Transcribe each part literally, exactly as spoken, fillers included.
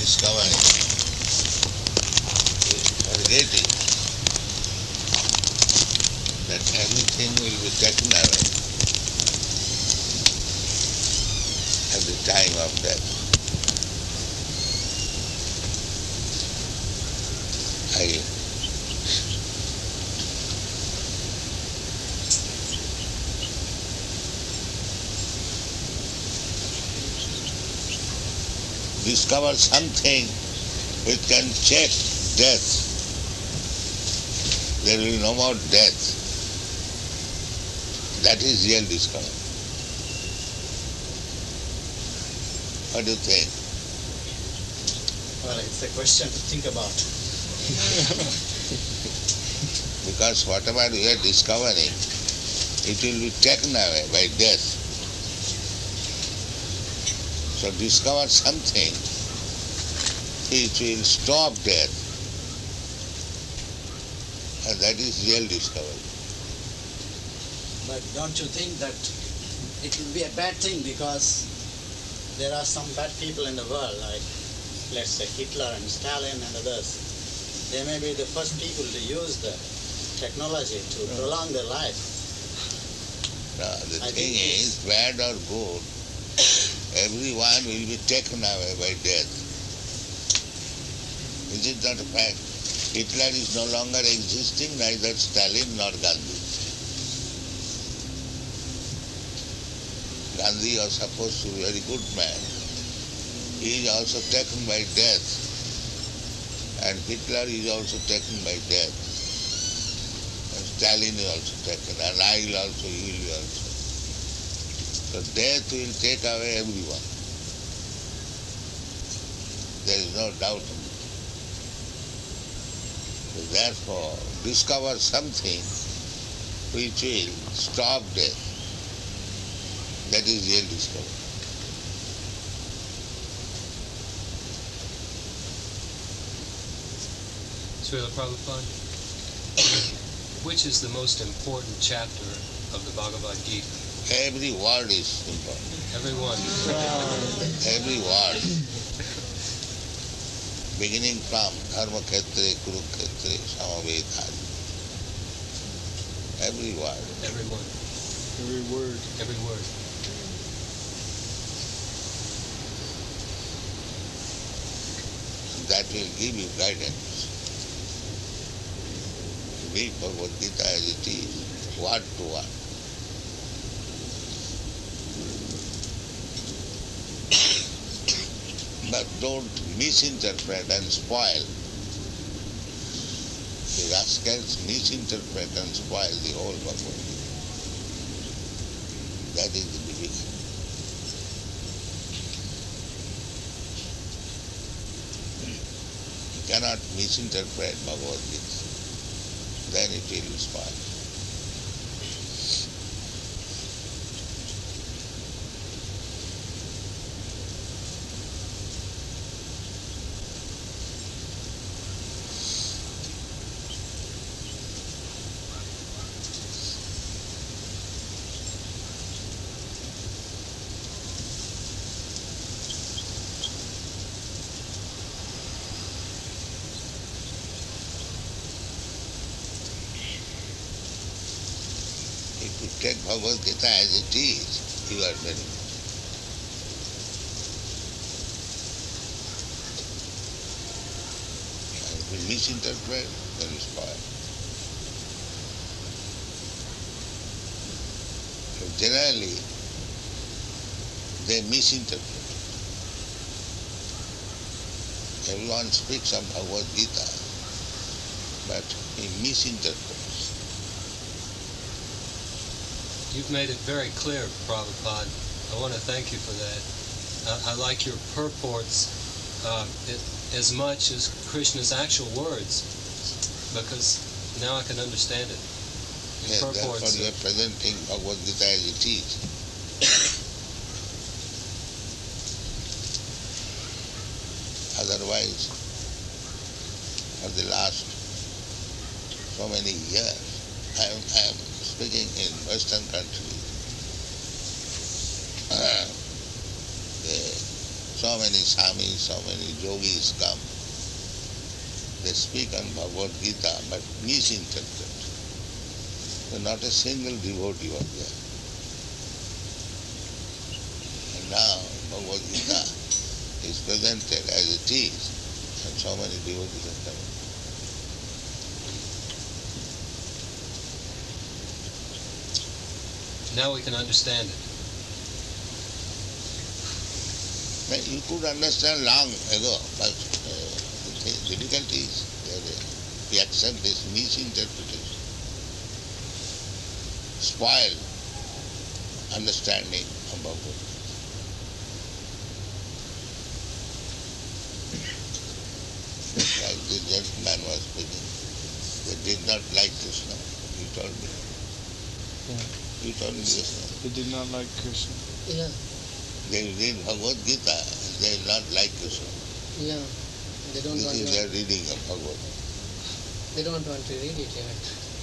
discovering, forgetting that everything will be taken away at the time of death. I discover something which can check death. There will be no more death. That is real discovery. What do you think? Well, it's a question to think about. Because whatever we are discovering, it will be taken away by death. So discover something which will stop death, and that is real discovery. But don't you think that it will be a bad thing, because there are some bad people in the world, like let's say Hitler and Stalin and others. They may be the first people to use the technology to No. prolong their life. Now, the I thing think is, bad or good, everyone will be taken away by death. Is it not a fact? Hitler is no longer existing, neither Stalin nor Gandhi. Gandhi was supposed to be a very good man. He is also taken by death. And Hitler is also taken by death. And Stalin is also taken. And I will also, he will be also. So death will take away everyone. There is no doubt in it. So therefore, discover something which will stop death. That is real discovery. Srila Prabhupada, which is the most important chapter of the Bhagavad Gita? Every word is important. Every one. Every word. Beginning from Dharma Khetre, Kurukshetre, Samavedhari. Every word. Every one. Every word. Every word. That will give you guidance. Read Bhagavad Gita as it is, word to word. But don't misinterpret and spoil. The rascals misinterpret and spoil the whole Bhagavad Gita. That is the beginning. You cannot misinterpret Bhagavad Gita. Then it will spoil. If you take Bhagavad Gita as it is, you are very good. And if you misinterpret, then you spoil. So generally, they misinterpret. Everyone speaks of Bhagavad Gita, but he misinterprets. You've made it very clear, Prabhupada. I want to thank you for that. Uh, I like your purports uh, it, as much as Krishna's actual words, because now I can understand it. Yes, therefore you are presenting Bhagavad Gita as it is. Otherwise, for the last so many years, I am, I am speaking in Western countries. Uh, the So many swamis, so many yogis come. They speak on Bhagavad Gita but misinterpret. So not a single devotee was there. And now Bhagavad Gita is presented as it is, and so many devotees are coming. Now we can understand it. Now, you could understand long ago, but uh, the difficulty is that we accept this misinterpretation, spoil understanding of Bhagavad Gita. Like this gentleman was speaking, they did not like Krishna. You told me. Yeah. You told me Krishna. They did not like Krishna. Yeah, They read Bhagavad Gita, they did not like Krishna. yeah. They don't This want is to. their reading of Bhagavad Gita. They don't want to read it yet.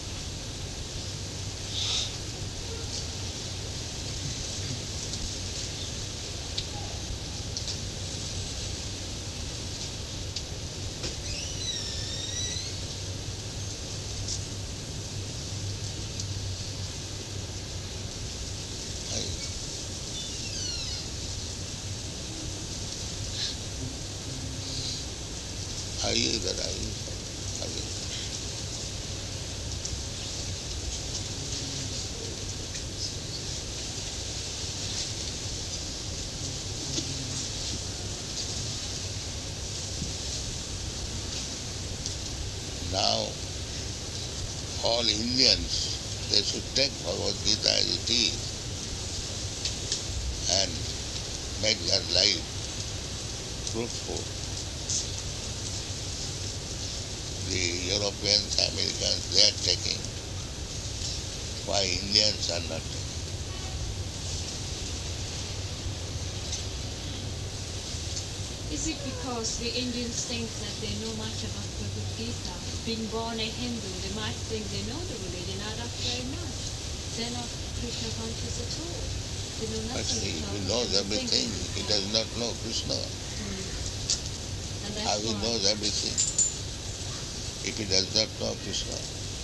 आइए इधर आइए आइए Now all Indians, they should take Bhagavad Gita as it is and make their life fruitful. The Europeans, Americans, they are taking. Why Indians are not taking? Is it because the Indians think that they know much about Bhagavad Gita? Being born a Hindu, they might think they know the religion, not that very much. They're not Krishna conscious at all. They know But nothing he, about he it. knows They everything. think- He does not know Krishna. And that's How he why. knows everything? If he does not know Krishna.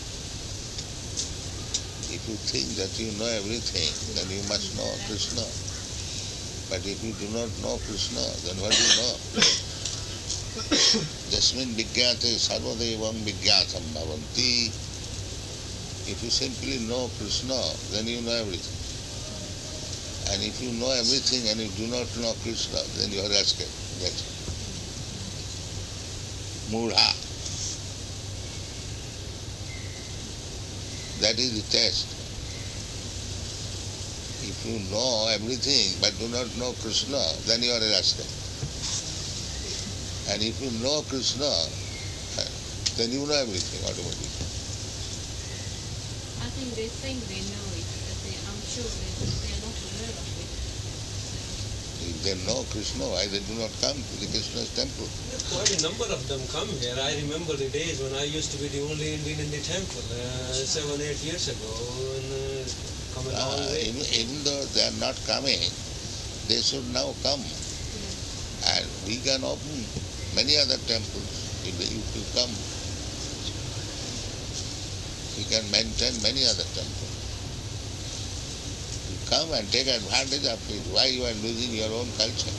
If you think that you know everything, then you must know Krishna. But if you do not know Krishna, then what do you know? Jasmin vigyate sarvadevam vigyatam bhavanti. If you simply know Krishna, then you know everything. And if you know everything and you do not know Krishna, then you are rascal. That's it. Mudha. That is the test. If you know everything but do not know Krishna, then you are a rascal. And if you know Krishna, then you know everything automatically. I think they think they know it, but they, I'm sure they, they are not aware of it. If they know Krishna, why they do not come to the Krishna's temple? Quite a number of them come here. I remember the days when I used to be the only Indian in the temple, uh, seven, eight years ago, and uh, come a long Uh, way. even, even though they are not coming, they should now come. And we can open many other temples if they if you come. We can maintain many other temples. You come and take advantage of it. Why you are losing your own culture?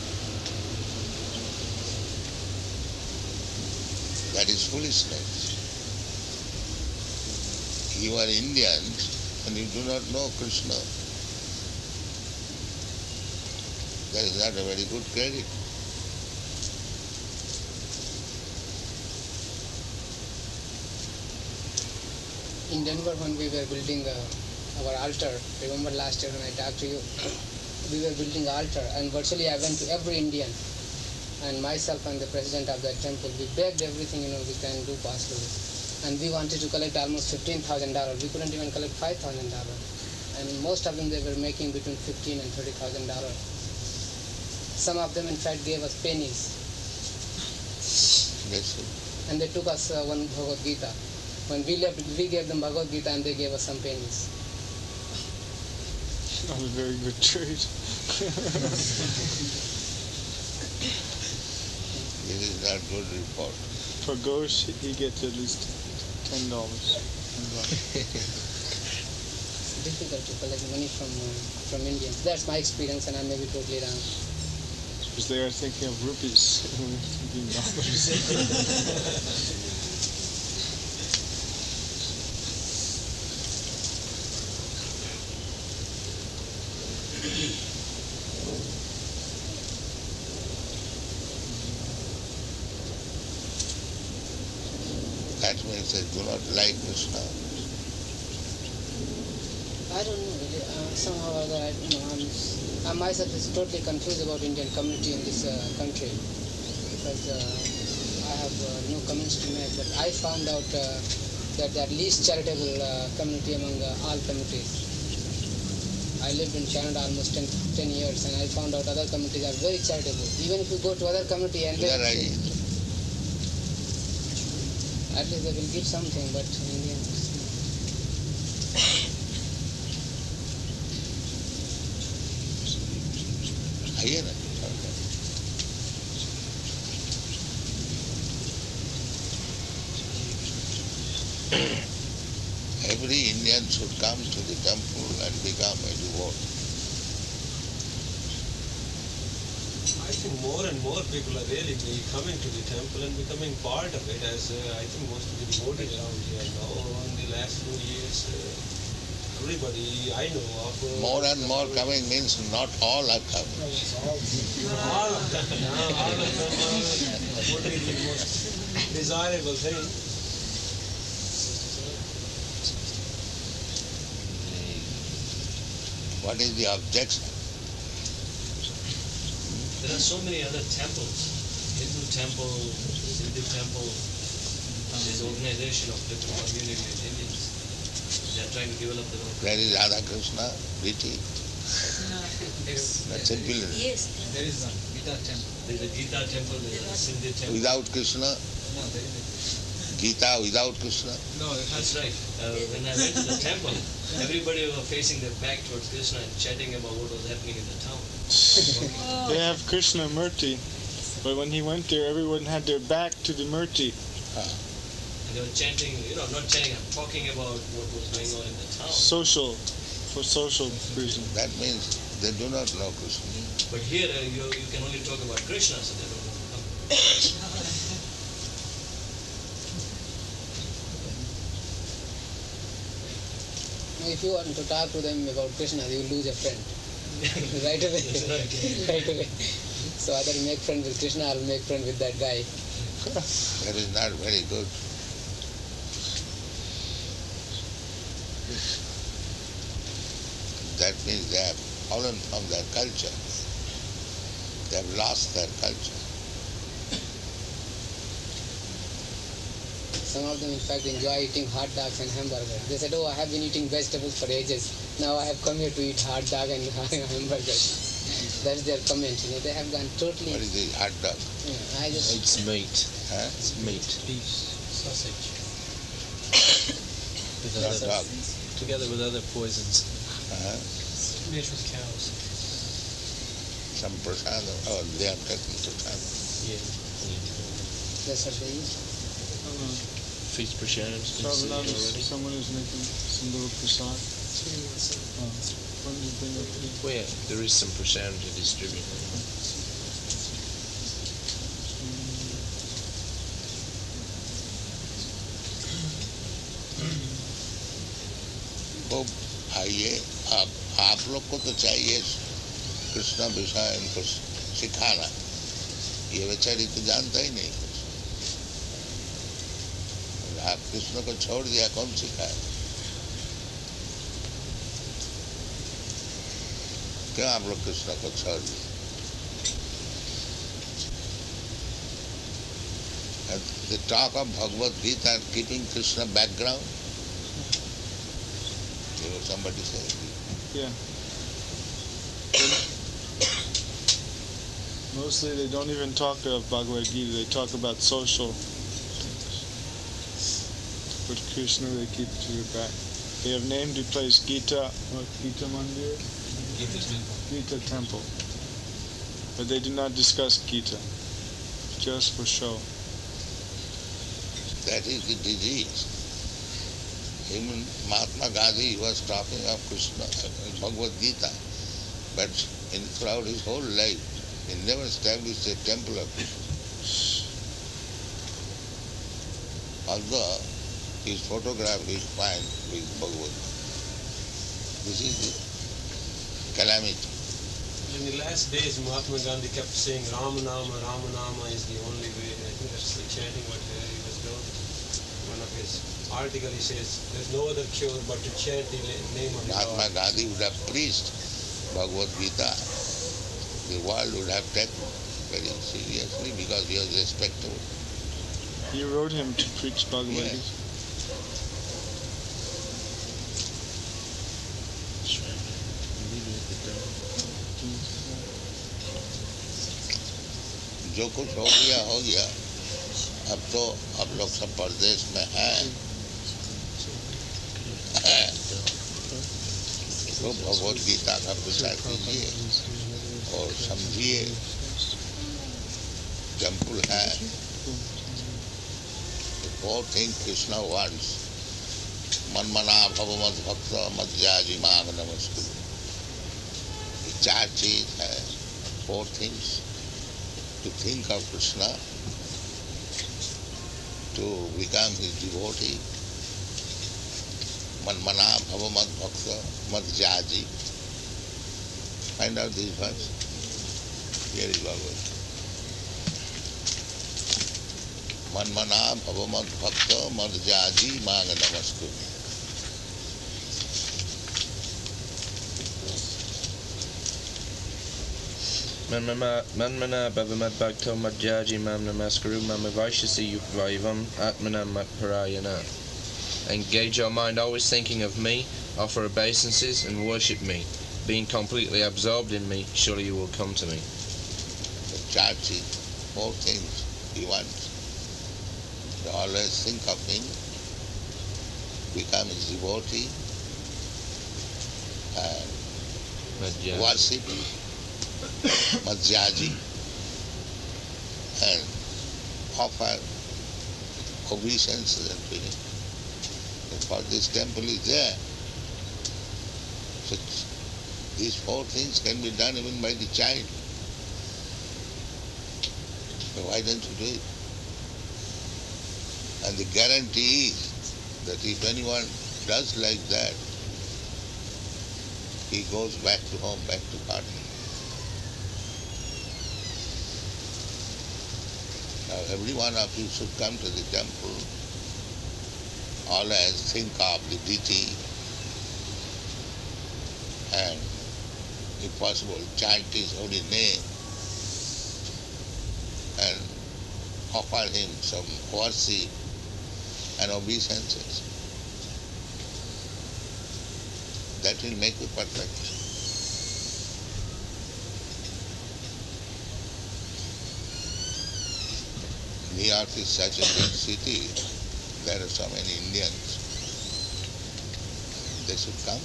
That is foolishness. You are Indians and you do not know Krishna. That is not a very good credit. In Denver, when we were building uh, our altar, remember last year when I talked to you, we were building altar, and virtually I went to every Indian, and myself and the president of that temple, we begged everything, you know, we can do possible. And we wanted to collect almost fifteen thousand dollars. We couldn't even collect five thousand dollars. And most of them, they were making between fifteen and thirty thousand dollars. Some of them, in fact, gave us pennies. That's it. And they took us uh, one Bhagavad Gita. When we left, we gave them Bhagavad Gita and they gave us some pennies. Not a very good trade. This is not good report. For Ghosh, he gets at least ten dollars. Difficult to collect money from uh, from Indians. That's my experience, and I may be totally wrong. Because they are thinking of rupees. Thinking dollars. That means they do not like Krishna. I don't know really. Uh, somehow or other, I, you know, I'm, I myself is totally confused about Indian community in this uh, country because uh, I have uh, no comments to make. But I found out uh, that they are least charitable uh, community among uh, all communities. I lived in Canada almost ten, ten years, and I found out other communities are very charitable. Even if you go to other community and You they, are right. at least they will give something, but Indians. Here, every Indian should come to the temple and become a devotee. I think more and more people are really be coming to the temple and becoming part of it, as uh, I think most of the devotees around here now in the last few years. Uh, everybody I know of. Uh, More and more coming means not all are coming. all of them, uh, all of them are totally the most desirable thing. What is the objection? There are so many other temples, Hindu temple, Hindu temple, there's organization of different communities in Indians. They are trying to develop their own. There is Radha Krishna, Riti. That's simple. Yes, there is one Gita temple. There's a Gita temple, there's a Sindhi temple. Without Krishna, No, there is Gita without Krishna. no. It has That's right. Uh, when I went to the temple, everybody was facing their back towards Krishna and chatting about what was happening in the town. They have Krishna Murti, but when he went there, everyone had their back to the Murti. And they were chanting, you know, not chanting, I'm talking about what was going on in the town. Social, for social reasons. That means they do not know Krishna. But here uh, you, you can only talk about Krishna, so they don't want to come. If you want to talk to them about Krishna, you will lose a friend. right away. right away. So either you make friend with Krishna or make friend with that guy. That is not very good. That means they have fallen from their culture. They have lost their culture. Some of them, in fact, enjoy eating hot dogs and hamburgers. They said, oh, I have been eating vegetables for ages. Now I have come here to eat hot dog and hamburgers. That's their comment. You know, they have gone totally. What is the hot dog? Yeah, I just. It's meat. Huh? It's meat. Beef. Sausage. with Hot other, dog. together with other poisons. Uh-huh. Made from cows. Some prasadam. Oh, they are taking prasadam. Yeah. That's what they eat. Feast Prashan's been seen Prabhupada, already. someone is making some little prasad. Oh, when did you bring up the... Well, yeah, there is some prasad to distribute. खूब आइए आप आप लोग को तो चाहिए कृष्ण विषय इनको सिखाना ये बेचारी तो जानता ही नहीं कुछ आप कृष्ण को छोड़ दिया कौन सिखाए क्यों आप लोग कृष्ण को छोड़ दिए The talk of Bhagavad Gita and keeping Krishna background. You know, somebody said. Yeah. Mostly they don't even talk of Bhagavad Gita, they talk about social things. With Krishna they keep to the back. They have named the place Gita, what, Gita Mandir? Gita Temple. Gita Temple. But they do not discuss Gita, just for show. That is the disease. Even Mahatma Gandhi was talking of Krishna, uh, Bhagavad Gita, but in throughout his whole life, he never established a temple of Krishna. Although his photograph is fine with Bhagavad. This is the calamity. In the last days, Mahatma Gandhi kept saying Rama Nama, Rama Nama is the only way. I think that's the chanting what uh, he was doing. One of his articles, he says, there's no other cure but to chant the name of Mahatma God. Gandhi would have preached Bhagavad Gita. The world would have taken very seriously because he was respectable. He wrote him to preach Bhagavad Yes. Gita. जो कुछ हो गया हो गया, अब तो अब लोग सब परदेश में हैं। तो भगवद गीता का प्रचार कीजिए और समझिए टेम्पल है। Four things Krishna wants. Manmana bhava mad bhakta madhyaji mang namaskuru. चार चीज है, four things. To think of Krishna, to become his devotee. Manmana bhava mad bhakta madhyaji. Find out this verse. Here is Bhagavad. Manmana bhava mad bhakta madhyaji mang namaskuru. Manmana bhavamad bhakto madhyaji mam namaskaru mama vaishasi vaivam atmana matparayana. Engage your mind always thinking of me, offer obeisances and worship me. Being completely absorbed in me, surely you will come to me. The charity, four things he wants. To always think of him, become his devotee, and Madhyaji. worship Madhyaji, and offer obeisances to him. For this temple is there. So these four things can be done even by the child. So why don't you do it? And the guarantee is that if anyone does like that, he goes back to home, back to Karna. Now every one of you should come to the temple, always think of the deity, and if possible chant his holy name and offer him some worship and obeisances. That will make you perfect. New York is such a big city, there are so many Indians. They should come.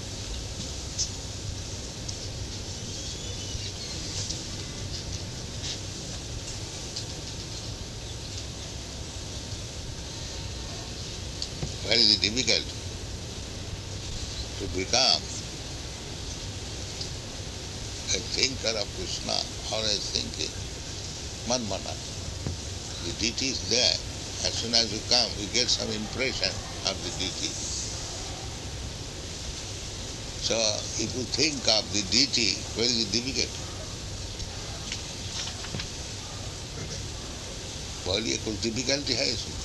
Very difficult to become a thinker of Krishna, always thinking. Manmana. The deity is there. As soon as you come, you get some impression of the deity. So if you think of the deity, very difficult. बोलिए कुछ difficulty है इसमें?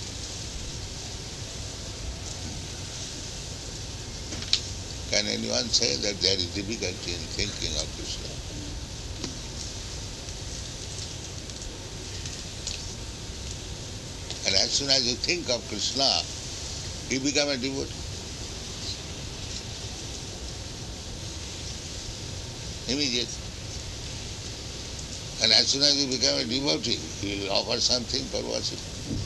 Can anyone say that there is difficulty in thinking of Krishna? And as soon as you think of Krishna, you become a devotee. Immediately. And as soon as you become a devotee, you will offer something for worship.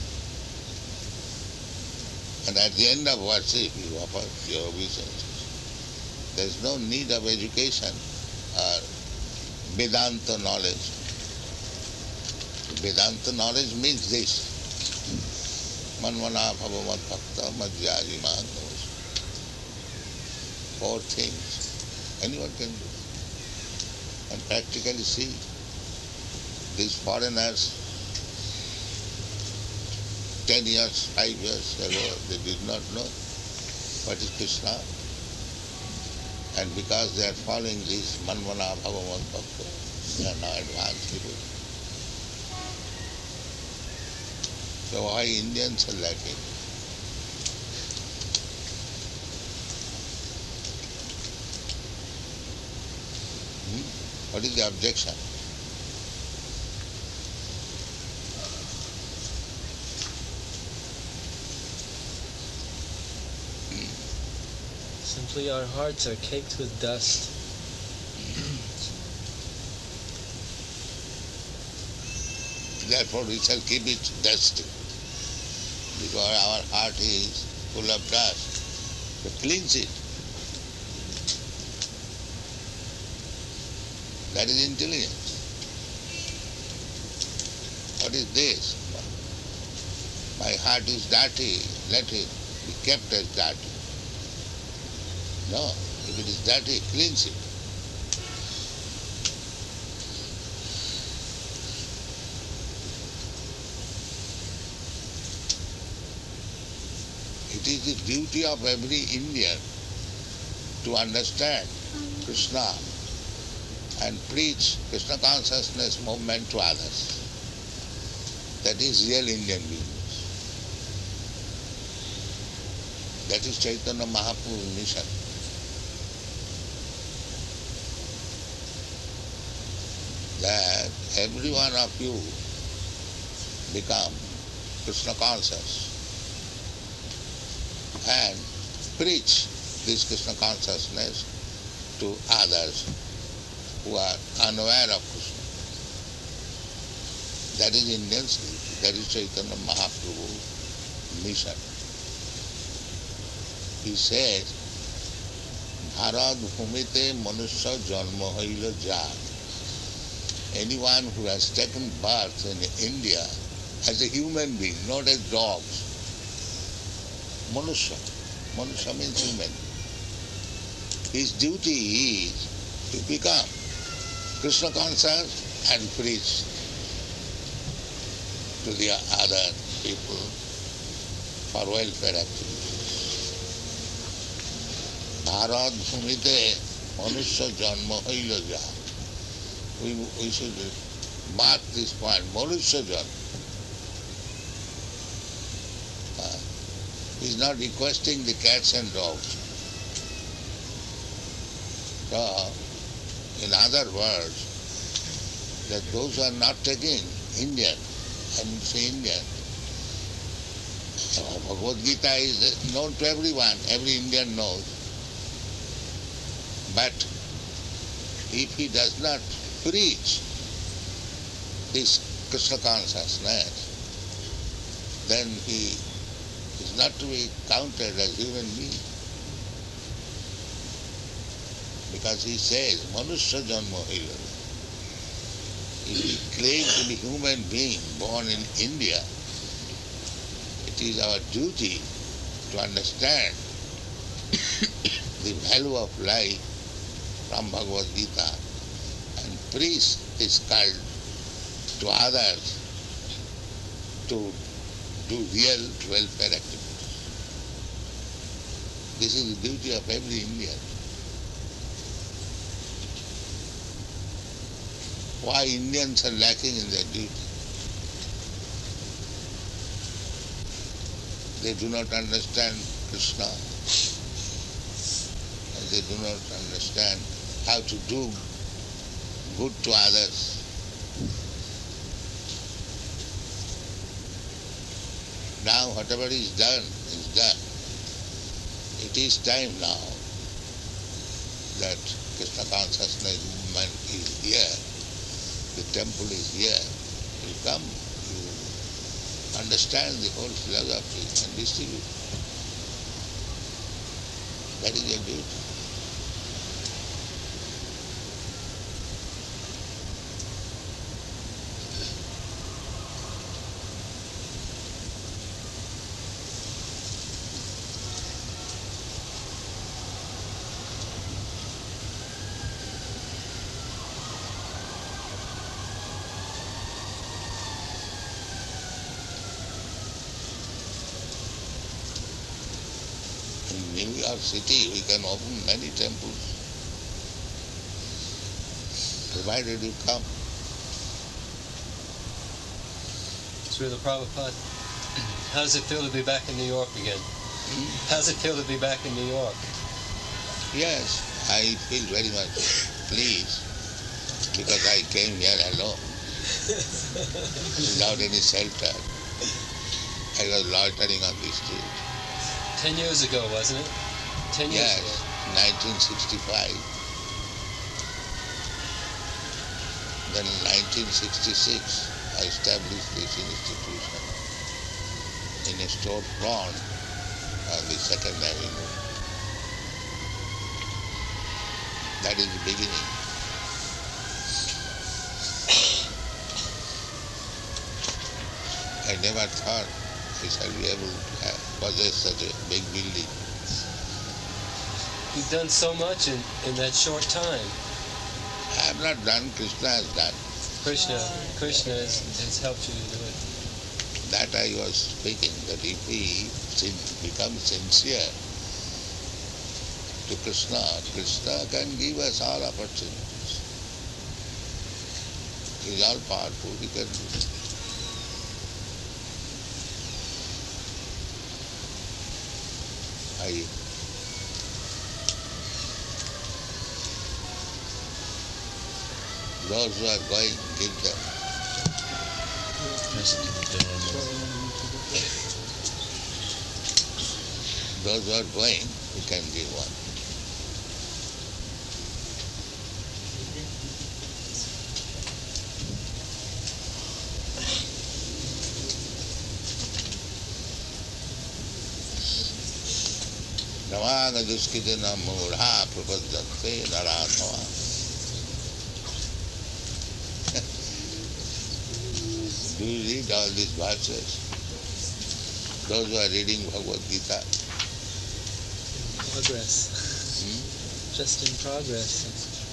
And at the end of worship, you offer your obeisances. There is no need of education or Vedanta knowledge. Vedanta knowledge means this. Manvana bhavamat bhakta madhyari mahatmas. Four things. Anyone can do. And practically see. These foreigners, ten years, five years ago, they did not know what is Krishna. And because they are following this Manvana Bhagavat Bhakta, they are now advanced people. So why Indians are lacking? Hmm? What is the objection? Simply our hearts are caked with dust. Therefore we shall keep it dusty. Because our heart is full of dust. So cleanse it. That is intelligence. What is this? My heart is dirty. Let it be kept as dirty. No, if it is dirty, cleanse it. It is the duty of every Indian to understand Krishna and preach Krishna consciousness movement to others. That is real Indian business. That is Chaitanya Mahaprabhu's mission. That every one of you become Krishna conscious and preach this Krishna consciousness to others who are unaware of Krishna. That is Indian's duty. That is Chaitanya Mahaprabhu's mission. He says, Bharat Bhumite Manusya Janma Haila Jat. Anyone who has taken birth in India as a human being, not as dogs. Manusya. Manusya means human. His duty is to become Krishna conscious and preach to the other people for welfare activities. Bharat Bhumite Manusya Janma Haila Jat. We, we should mark this point, Manusya Janma. Uh, he is not requesting the cats and dogs. So, in other words, that those who are not taking Indian, I mean say Indian, uh, Bhagavad Gita is known to everyone, every Indian knows. But if he does not preach this Krishna consciousness, then he is not to be counted as human being. Because he says, Manusya Janma Haila. If we claim to be human being born in India, it is our duty to understand the value of life from Bhagavad Gita and preach this cult to others to do real welfare activities. This is the duty of every Indian. Why Indians are lacking in their duty? They do not understand Krishna, and they do not understand how to do good to others. Now whatever is done is done. It is time now that Krishna consciousness movement is here. The temple is here. You come, you understand the whole philosophy and distribute. That is your duty. your city, we can open many temples, provided you come. Srila Prabhupada, how does it feel to be back in New York again? Hmm? How does it feel to be back in New York? Yes, I feel very much pleased because I came here alone, without any shelter. I was loitering on the street. Ten years ago, wasn't it? Ten years Yes, ago. nineteen sixty-five. Then in nineteen sixty-six, I established this institution in a store front on the Second Avenue. That is the beginning. I never thought I shall be able to have, possess such a big building. You've done so much in, in that short time. I have not done, Krishna has done. Krishna, Krishna has, has helped you to do it. That I was speaking, that if we sin- become sincere to Krishna, Krishna can give us all opportunities. He is all powerful, he can do it. I those who are going, give them. Those who are going, you can give one. Namaga duskidina mudha prapadyante naratava. Do you read all these verses? Those who are reading Bhagavad Gita. Progress. Hmm? Just in progress.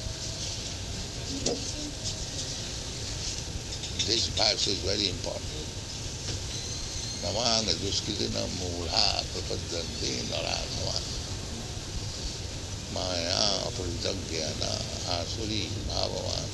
This verse is very important. Namanga duskidina mudha prapadyante naratava. Maya pradyagyana asuri bhavavan.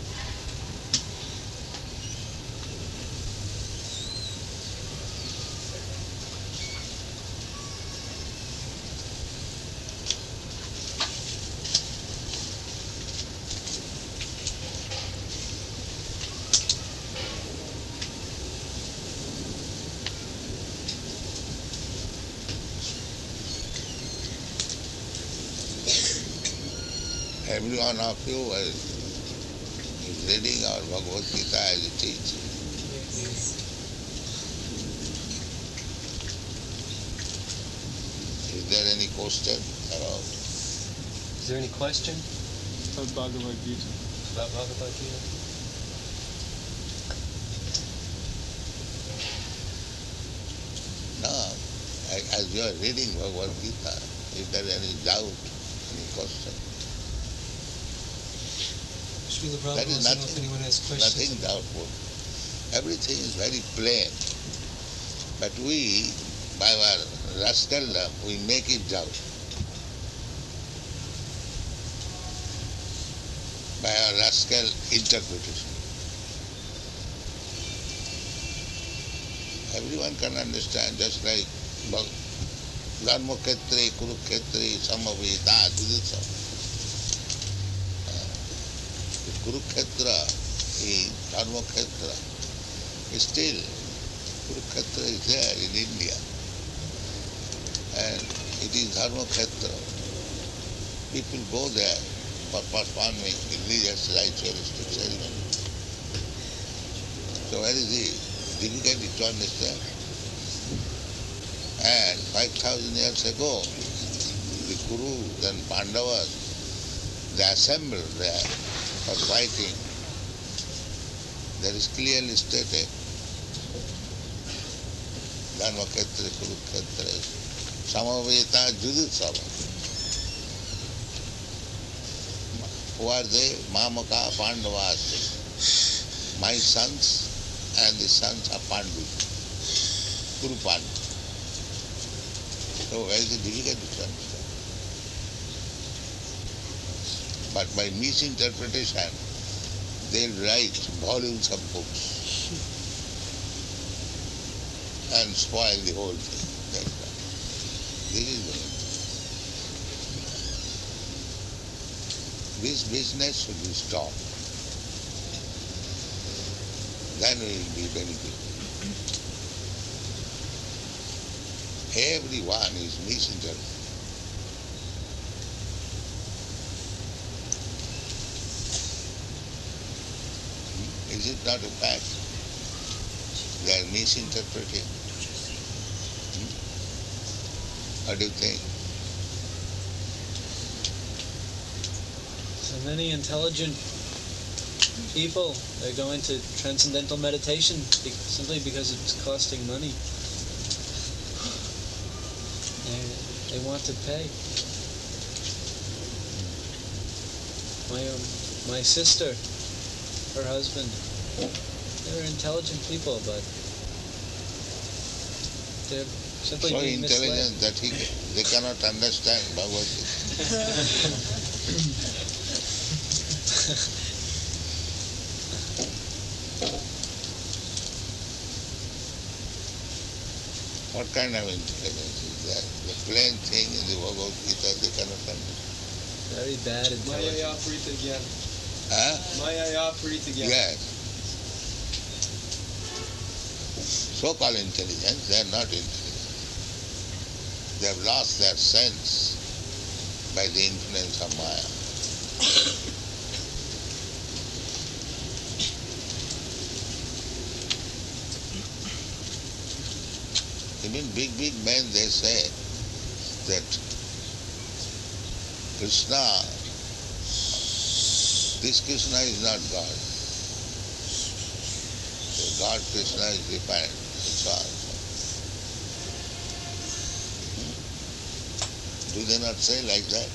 Every one of you is, is reading our Bhagavad Gita as it is. Is there any question about? Is there any question About Bhagavad Gita. about Bhagavad Gita? No. As you are reading Bhagavad Gita, is there any doubt, any question? Srila That Prabhupada is wants to know nothing, if anyone has questions. nothing doubtful. Everything is very plain. But we, by our rascaldom, we make it doubt. By our rascal interpretation. Everyone can understand, just like Dharmakhetre, Kurukhetre, Samaveta, Juditsa. Kurukhetra is Dharmakhetra. Still, Kurukhetra is there in India. And it is Dharmakhetra. People go there for performing religious ritualistic ceremony. So where is it? Difficult to understand. And five thousand years ago, the Kurus and Pandavas, they assembled there for fighting. That is clearly stated. Dharmakhetra, Kurukhetra, Samaveta, Juditsava. Who are they? Mamaka, Pandavas. My sons and the sons of Pandu. Kuru Pandu. So where is it difficult to understand? But by misinterpretation, they'll write volumes of books and spoil the whole thing. That's right. This is the This business should be stopped. Then we will be benefited. Everyone is misinterpreting. Is it not a fact? They are misinterpreting. Hmm? What do you think? So many intelligent people, they're going to transcendental meditation be- simply because it's costing money. They, they want to pay. My um, my sister, her husband, they're intelligent people, but they're simply So being intelligent misled. that he, they cannot understand Bhagavad Gita. What kind of intelligence is that? The plain thing in the Bhagavad Gita they cannot understand. Very bad intelligence. Maya Prita Gyan. Huh? Maya Prita Gyan. Yes. So-called intelligence, they are not intelligent. They have lost their sense by the influence of Maya. Even big, big men, they say that Krishna, this Krishna is not God. The God Krishna is different. That's all. Do they not say like that?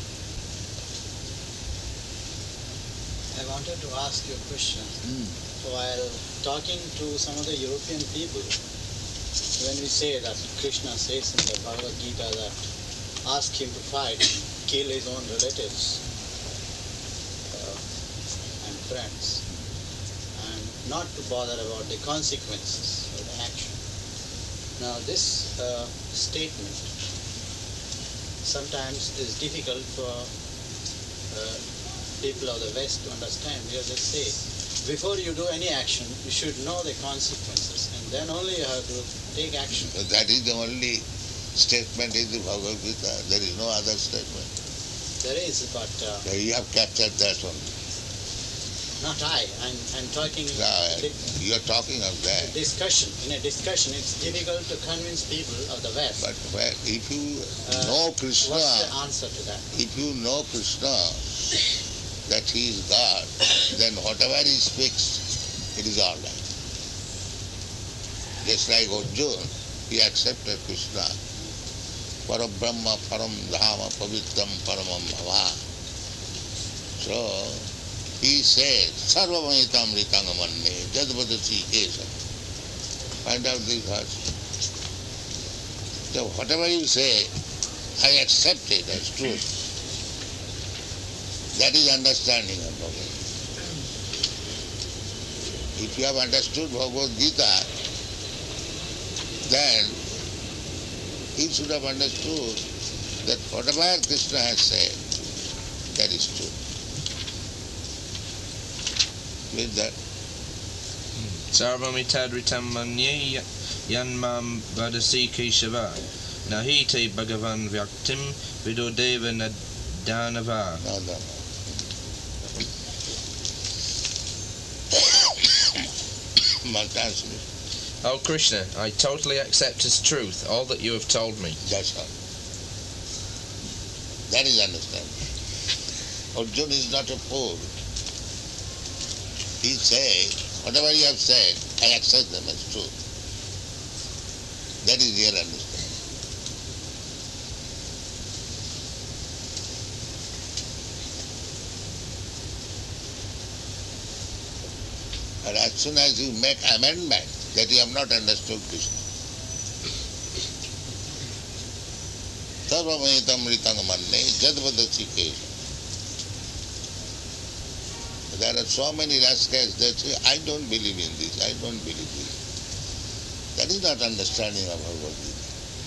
I wanted to ask you a question. Mm. While talking to some of the European people, when we say that Krishna says in the Bhagavad Gita that ask him to fight, kill his own relatives uh, and friends, and not to bother about the consequences of the action. Now this uh, statement sometimes is difficult for uh, people of the West to understand, because they say, before you do any action, you should know the consequences, and then only you have to take action. But that is the only statement in the Bhagavad Gita. There is no other statement. There is, but uh, You have captured that one. not I. I'm, I'm talking Now, di- you are talking of that. discussion. In a discussion, it's difficult to convince people of the West. But where, if you Uh, know Krishna, What's the answer to that? if you know Krishna, that he is God, then whatever he speaks, it is all right. Just like Arjuna, he accepted Krishna. Param Brahma, Param Dhama, Pavitram, Paramam Bhava. So, he said, Sarvamaitam Ritangamanne, Jadvadati Kesa. Find out this verse. So, whatever you say, I accept it as truth. That is understanding of Bhagavad Gita. If you have understood Bhagavad Gita, then you should have understood that whatever Krishna has said, that is true. With that, Sarvamitadritam manye yanmam vadasi keshava nahite bhagavan vyaktim vidodeva nadanava. no, no. My translation. O Krishna, I totally accept as truth all that you have told me. That's all. That is understanding. Arjuna is not a fool. He said, whatever you have said, I accept them as truth. That is real understanding. But as soon as you make amendment that you have not understood Krishna, Sarvamaitam Ritangamanne Jadvadasi Kesha. There are so many rascals that say, I don't believe in this, I don't believe this. That is not understanding of Bhagavad Gita.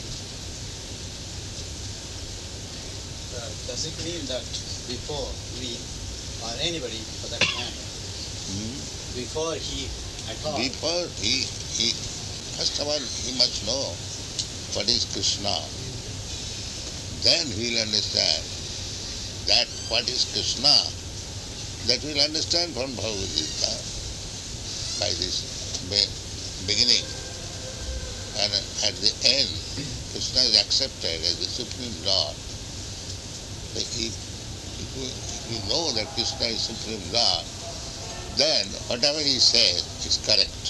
Uh, does it mean that before we, or anybody for that matter, Hmm? before he at all, Before he, he, first of all, he must know what is Krishna. Then he will understand that what is Krishna, that we will understand from Bhagavad Gita by this be- beginning. And at the end, Krishna is accepted as the Supreme Lord. So if, if, we, if we know that Krishna is Supreme Lord, then whatever he says is correct.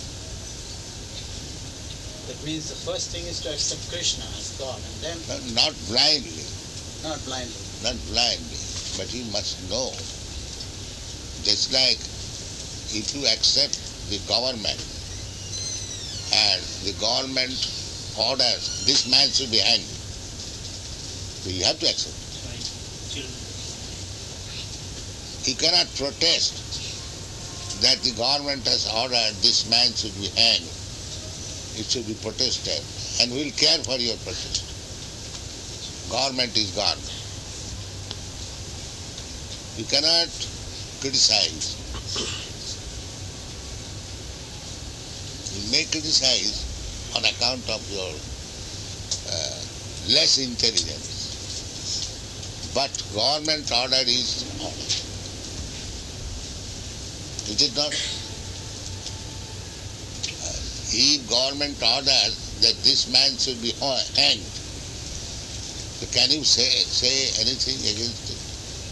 that means the first thing is to accept Krishna as God, and then Not, not blindly, not blindly. not blindly, but you must know. Just like if you accept the government and the government orders this man should be hanged, so you have to accept it. He cannot protest that the government has ordered this man should be hanged. It should be protested, and we will care for your protest. Government is government. You cannot criticize. You may criticize on account of your uh, less intelligence, but government order is order. Is it not? Uh, if government orders that this man should be hanged, so can you say say anything against it?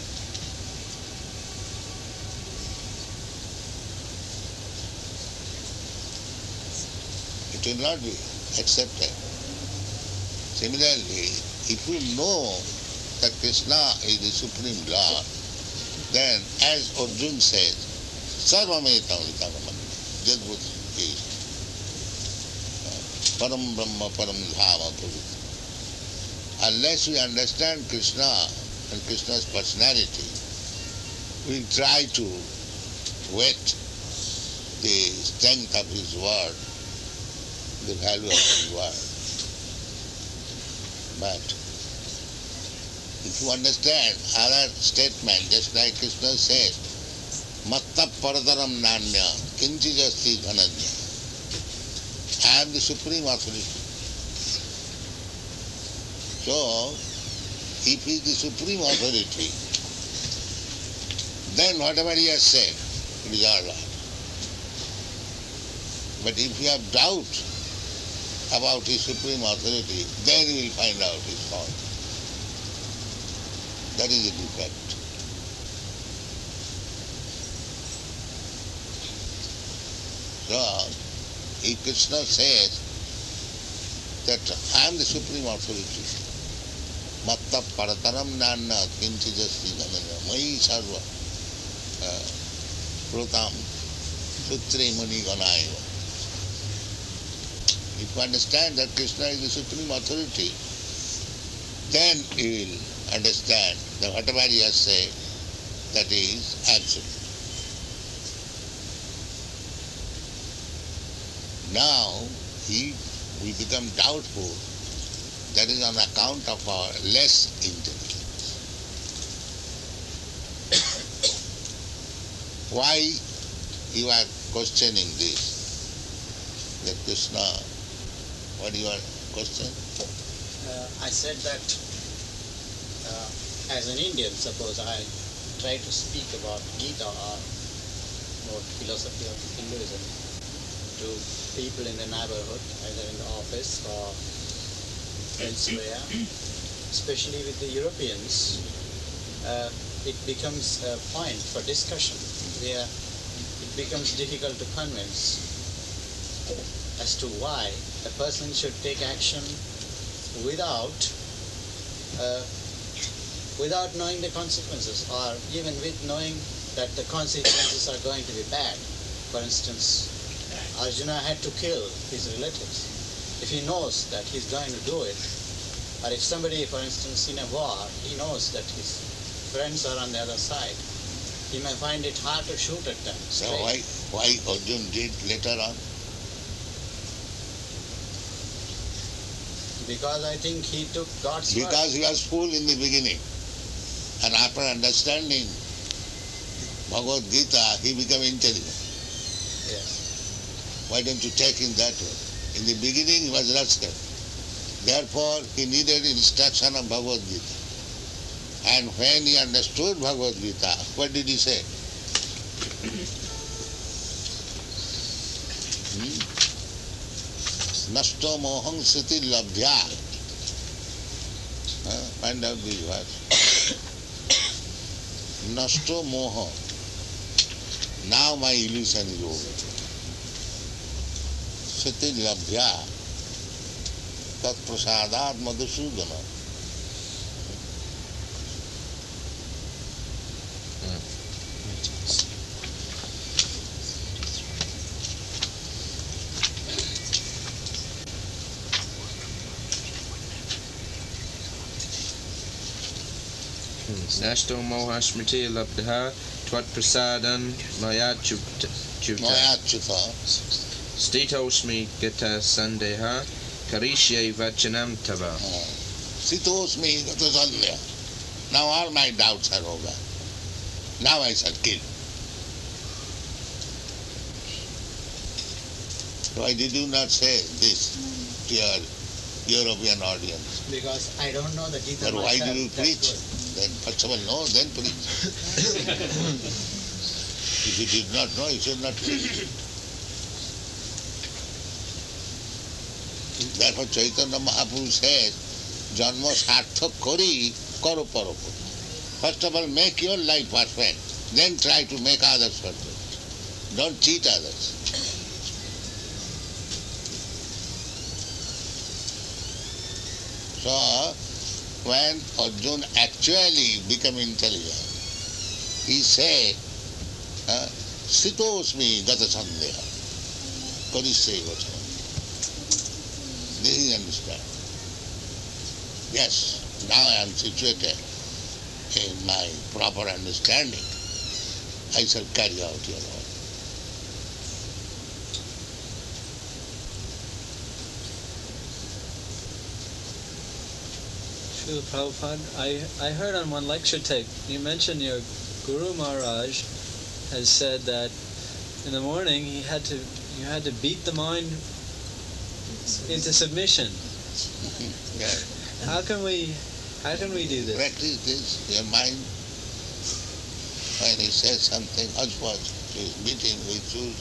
It will not be accepted. Similarly, if you know that Krishna is the Supreme Lord, then as Arjuna says, Sarvameta Vitamam, Jadbhut is Param Brahma Param Dhama Pavitra. Unless we understand Krishna and Krishna's personality, we try to wet the strength of his word, the value of his word. But if you understand other statement, just like Krishna says, Matta Paradaram Nanya, Kinchijasti Dhananya. I am the supreme authority. So, if he is the supreme authority, then whatever he has said, it is all right. But if you have doubt about his supreme authority, then you will find out his fault. That is a defect. So, if Krishna says that I am the supreme authority, Matta Parataram Nana Kinchijasti Dhananya, Mai Sarva Protam Sutre Muni Ganaiva. If you understand that Krishna is the supreme authority, then you will understand that whatever he has said, that is absolute. Now, if we become doubtful, that is on account of our less intelligence. Why you are questioning this? That Krishna, what do you are questioning? Uh, I said that uh, as an Indian, suppose I try to speak about Gita or more philosophy of Hinduism to people in the neighborhood, either in the office or elsewhere, especially with the Europeans, uh, it becomes a point for discussion where it becomes difficult to convince as to why a person should take action without uh, without knowing the consequences, or even with knowing that the consequences are going to be bad. For instance, Arjuna had to kill his relatives. If he knows that he's going to do it, or if somebody, for instance, in a war, he knows that his friends are on the other side, he may find it hard to shoot at them. So straight. why why Arjun did later on? Because I think he took God's word. Because he was fool in the beginning. And after understanding Bhagavad Gita, he became intelligent. Yes. Why don't you take him that way? In the beginning he was rascal. Therefore he needed instruction of Bhagavad Gita. And when he understood Bhagavad Gita, what did he say? Hmm? Nasto mohang siti labdhya. Uh, find out this verse. Nasto moha. Now my illusion is over. Siti labdhya. Tat prasadat madhusudana. Nasto moha smriti labdha tvat prasadan maya chuta. Maya chuta. Stitosmi gata sandeha karishye vachanam tava. Stitosmi gata sandeha. Now all my doubts are over. Now I shall kill. Why did you not say this to your European audience? Because I don't know the Gita But why myself. do you That's preach? good. Then first of all, know, then preach. If you did not know, you should not preach. Therefore Chaitanya Mahaprabhu says, Janma sarthak kori karo paropo. First of all, make your life perfect. Then try to make others perfect. Don't cheat others. So, when Arjun actually became intelligent, he said, Sitosmi gata sandeha karisye vachana. This is understand. Yes, now I am situated in my proper understanding. I shall carry out your order. Srila Prabhupada, I, I heard on one lecture tape, you mentioned your Guru Maharaj has said that in the morning he had to you had to beat the mind into submission. Yeah. How can we how can we do this? Practice this, your mind, when he says something, husband is beating with shoes.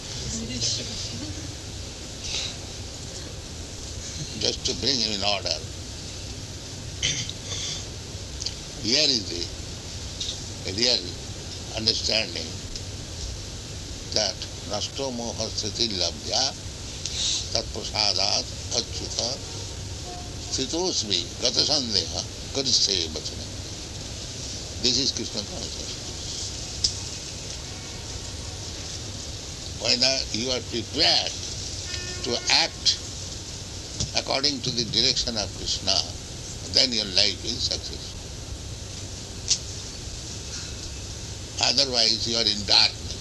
Just to bring him in order. Here is the real understanding that nasto moha sthiti labdhya tat prasadat achyuta sthitosmi gata sandeha karisye vachana. This is Krishna consciousness. Whether you are prepared to act according to the direction of Krishna, then your life is successful. Otherwise you are in darkness.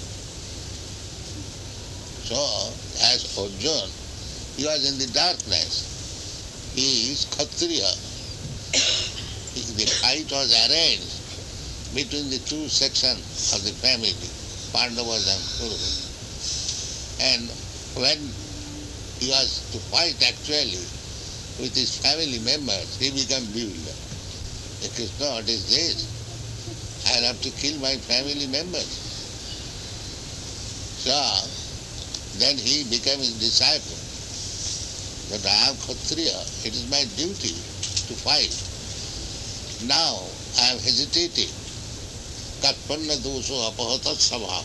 So, as Arjun, he was in the darkness. He is Kshatriya. The fight was arranged between the two sections of the family, Pandavas and Kurus. And when he was to fight actually with his family members, he became bewildered. Krishna, what is this? I have to kill my family members. So, then he became his disciple. That I am Kshatriya, it is my duty to fight. Now I am hesitating. Katpanna doso apahatat sabha.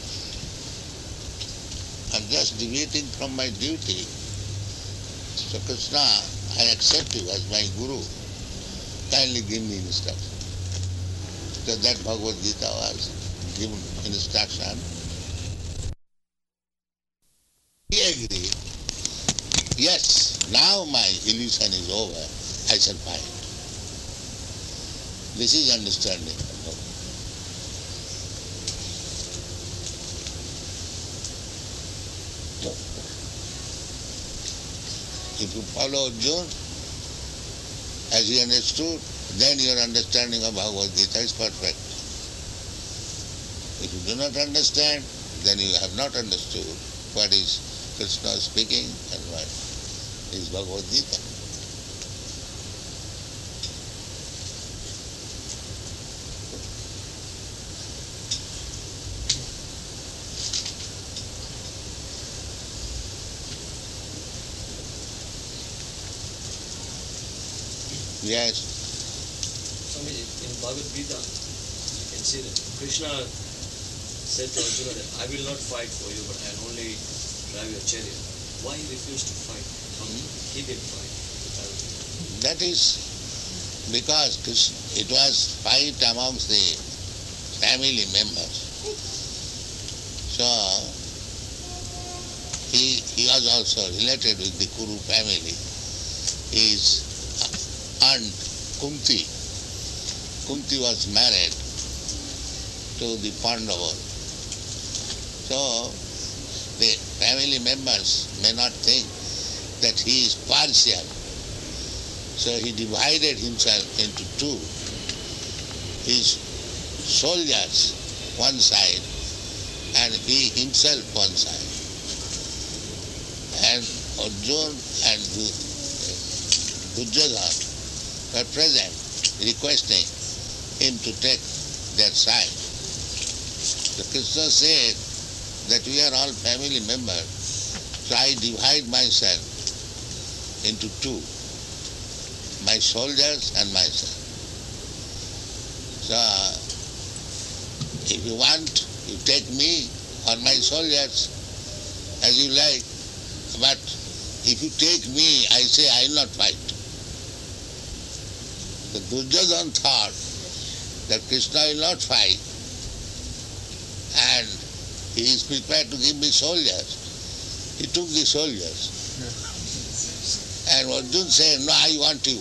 I am just deviating from my duty. So Krishna, I accept you as my Guru. Kindly give me instruction. So that Bhagavad Gita was given instruction. He agreed. Yes, now my illusion is over. I shall fight. This is understanding. If you follow Arjuna as he understood, then your understanding of Bhagavad Gita is perfect. If you do not understand, then you have not understood what is Krishna speaking and what is Bhagavad Gita. Yes. Swamiji, in Bhagavad Gita, you can see that Krishna said to Arjuna that I will not fight for you, but I'll only drive your chariot. Why he refused to fight? How he did fight? That is because Krishna, it was fight amongst the family members. So he he was also related with the Kuru family. His aunt Kunti. Kunti was married to the Pandavas. So the family members may not think that he is partial. So he divided himself into two. His soldiers one side and he himself one side. And Arjuna and Duryodhana were present, requesting him to take their side. So Krishna said that we are all family members, so I divide myself into two, my soldiers and myself. So if you want, you take me or my soldiers as you like, but if you take me, I say I will not fight. The Duryodhana thought that Krishna will not fight and he is prepared to give me soldiers. He took the soldiers. And Arjuna said, no, I want you.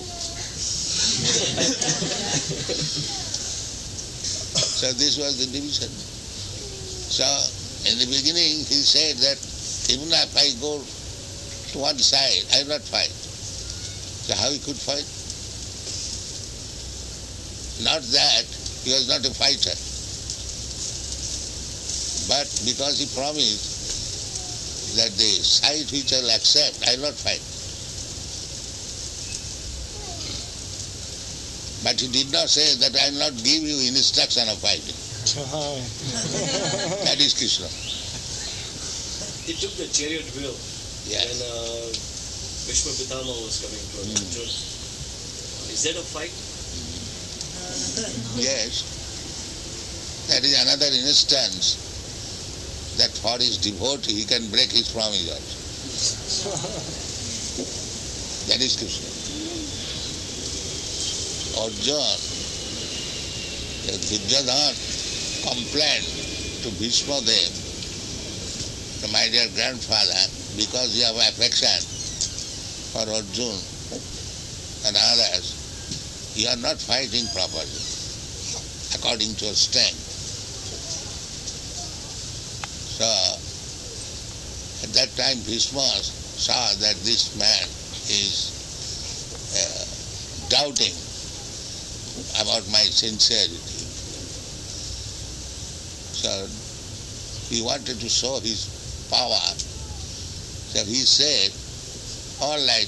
So this was the division. So in the beginning he said that even if I go to one side, I will not fight. So how he could fight? Not that he was not a fighter, but because he promised that the side which I will accept, I will not fight. But he did not say that I will not give you instruction of fighting. That is Krishna. He took the chariot wheel Yes. when uh, Bhishma Pitama was coming to Arjuna. Mm. Is that a fight? Yes. That is another instance that for his devotee he can break his promise also. That is Krishna. Arjuna, Duryodhana complained to Bhishma Dev, to my dear grandfather, because you have affection for Arjuna and others, you are not fighting properly, according to your strength. So, at that time Bhishma saw that this man is uh, doubting about my sincerity. So, he wanted to show his power. So he said, all right,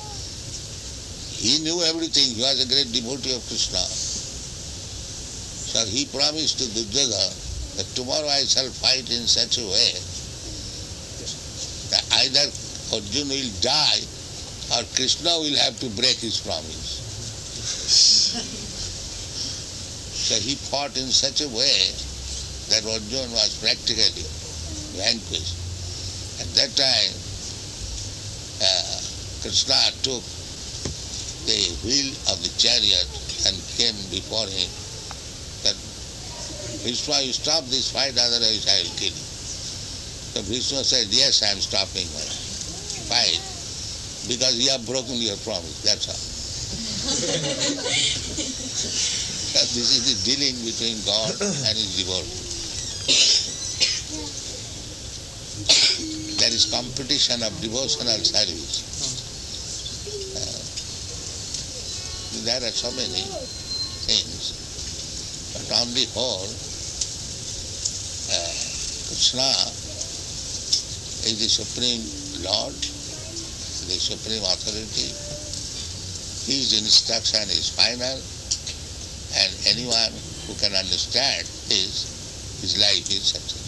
he knew everything, he was a great devotee of Krishna. So he promised to Duryodhana that tomorrow I shall fight in such a way that either Arjuna will die or Krishna will have to break his promise. So he fought in such a way that Arjuna was practically vanquished. At that time, uh, Krishna took the wheel of the chariot and came before him. That Bhishma, you stop this fight, otherwise I will kill you. So Bhishma said, yes, I am stopping my fight because you have broken your promise, that's all. This is the dealing between God and his devotee. there is competition of devotional service. Uh, there are so many things, but on the whole, uh, Krishna is the Supreme Lord, the Supreme Authority. His instruction is final, and anyone who can understand his, his life is success.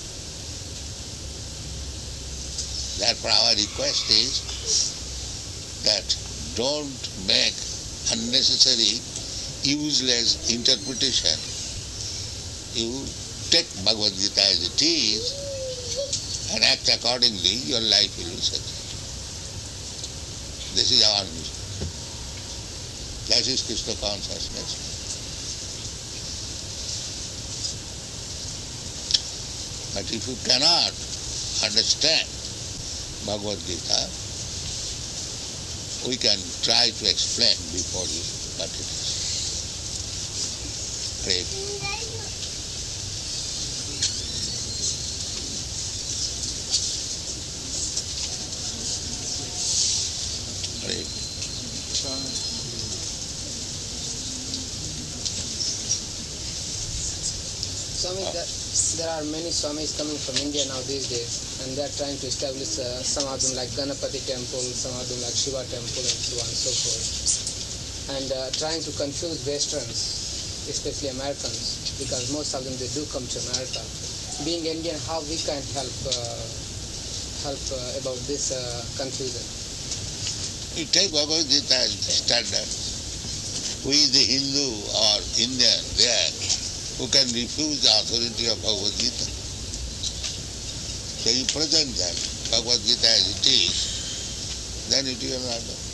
Therefore our request is that don't make unnecessary, useless interpretation. You take Bhagavad Gita as it is and act accordingly, your life will be successful. This is our mission. That is Krishna consciousness. But if you cannot understand Bhagavad Gita, we can try to explain before you what it is. Pray. Pray. Swami, there, there are many Swamis coming from India now these days, and they are trying to establish uh, some of them like Ganapati temple, some of them like Shiva temple, and so on and so forth, and uh, trying to confuse Westerns, especially Americans, because most of them they do come to America. Being Indian, how we can help uh, help uh, about this uh, confusion? You take Bhagavad Gita as standard. Who is the Hindu or Indian there who can refuse the authority of Bhagavad Gita? So you present them, Bhagavad Gita as it is, then it will not do.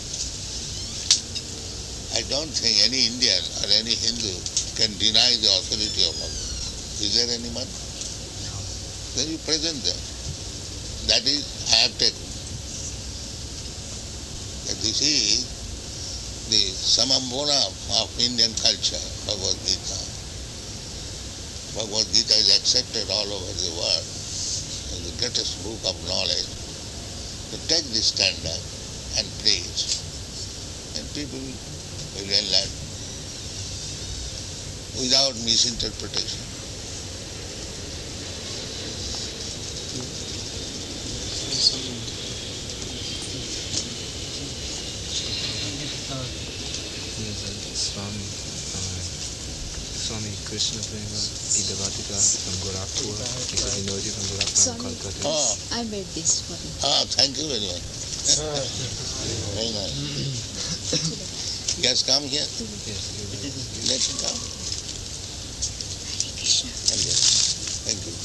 I don't think any Indian or any Hindu can deny the authority of Bhagavad Gita. Is there anyone? Then you present them. That is, I have taken. That this is the samambona of Indian culture, Bhagavad Gita. Bhagavad Gita is accepted all over the world as the greatest book of knowledge. So take this standard and preach, and people will learn without misinterpretation. Swami, uh, Swami Krishna Prema Idavatika from Gorakhpur, because he knows you from Gorakhpur and Kolkata. Oh. I made this for you. Ah, thank you very much. Very nice. He has come here? Yes, Let him come. Thank you. Thank you.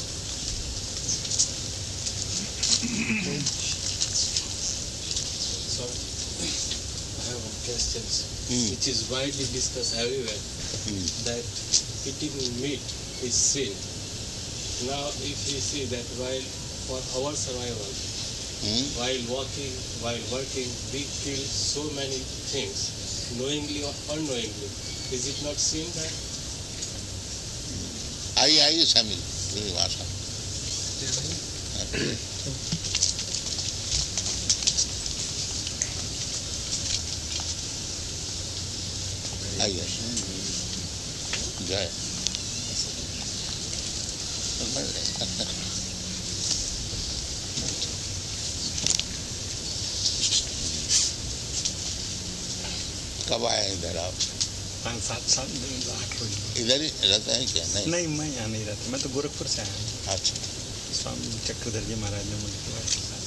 Sorry, I have one question, Hmm. which is widely discussed everywhere, Hmm. that eating meat is sin. Now, if we see that while for our survival, Hmm? while walking, while working, we kill so many things, knowingly or unknowingly, is it not sin that? आइए आइए शामिल मेरी भाषा आइए जय कब आए इधर आप? पाँच सात साल आठ रोज इधर ही रहते हैं क्या? नहीं नहीं मैं यहाँ नहीं रहता, मैं तो गोरखपुर से आया हूँ। अच्छा स्वामी चक्रधर जी महाराज ने मुझे बुलाया के साथ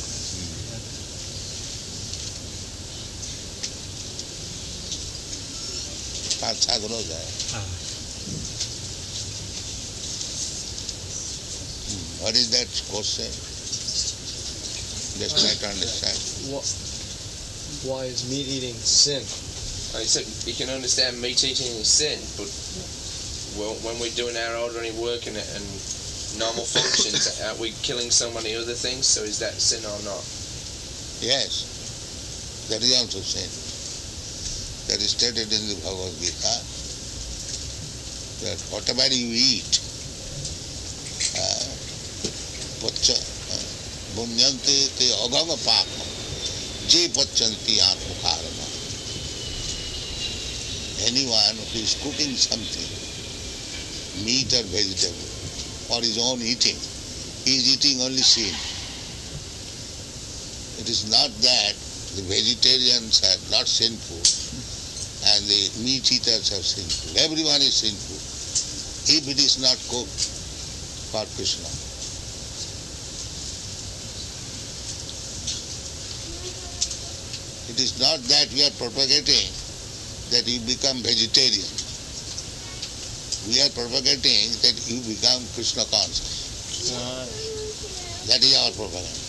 पाँच सात रोज आए। हाँ। What is that question? Just try to understand. What, why is meat eating sin? I said you can understand meat eating is sin, but well, when we're doing our ordinary work and, and normal functions, are we killing so many other things? So is that sin or not? Yes, that is also sin. That is stated in the Bhagavad Gita, that whatever you eat, uh, vacha, uh, Bunyante te aganga papa. Je pachanti atmakarma. Anyone who is cooking something, meat or vegetable, for his own eating, he is eating only sin. It is not that the vegetarians are not sinful and the meat eaters are sinful. Everyone is sinful if it is not cooked for Krishna. It is not that we are propagating that you become vegetarian. We are propagating that you become Krishna conscious. That is our propaganda.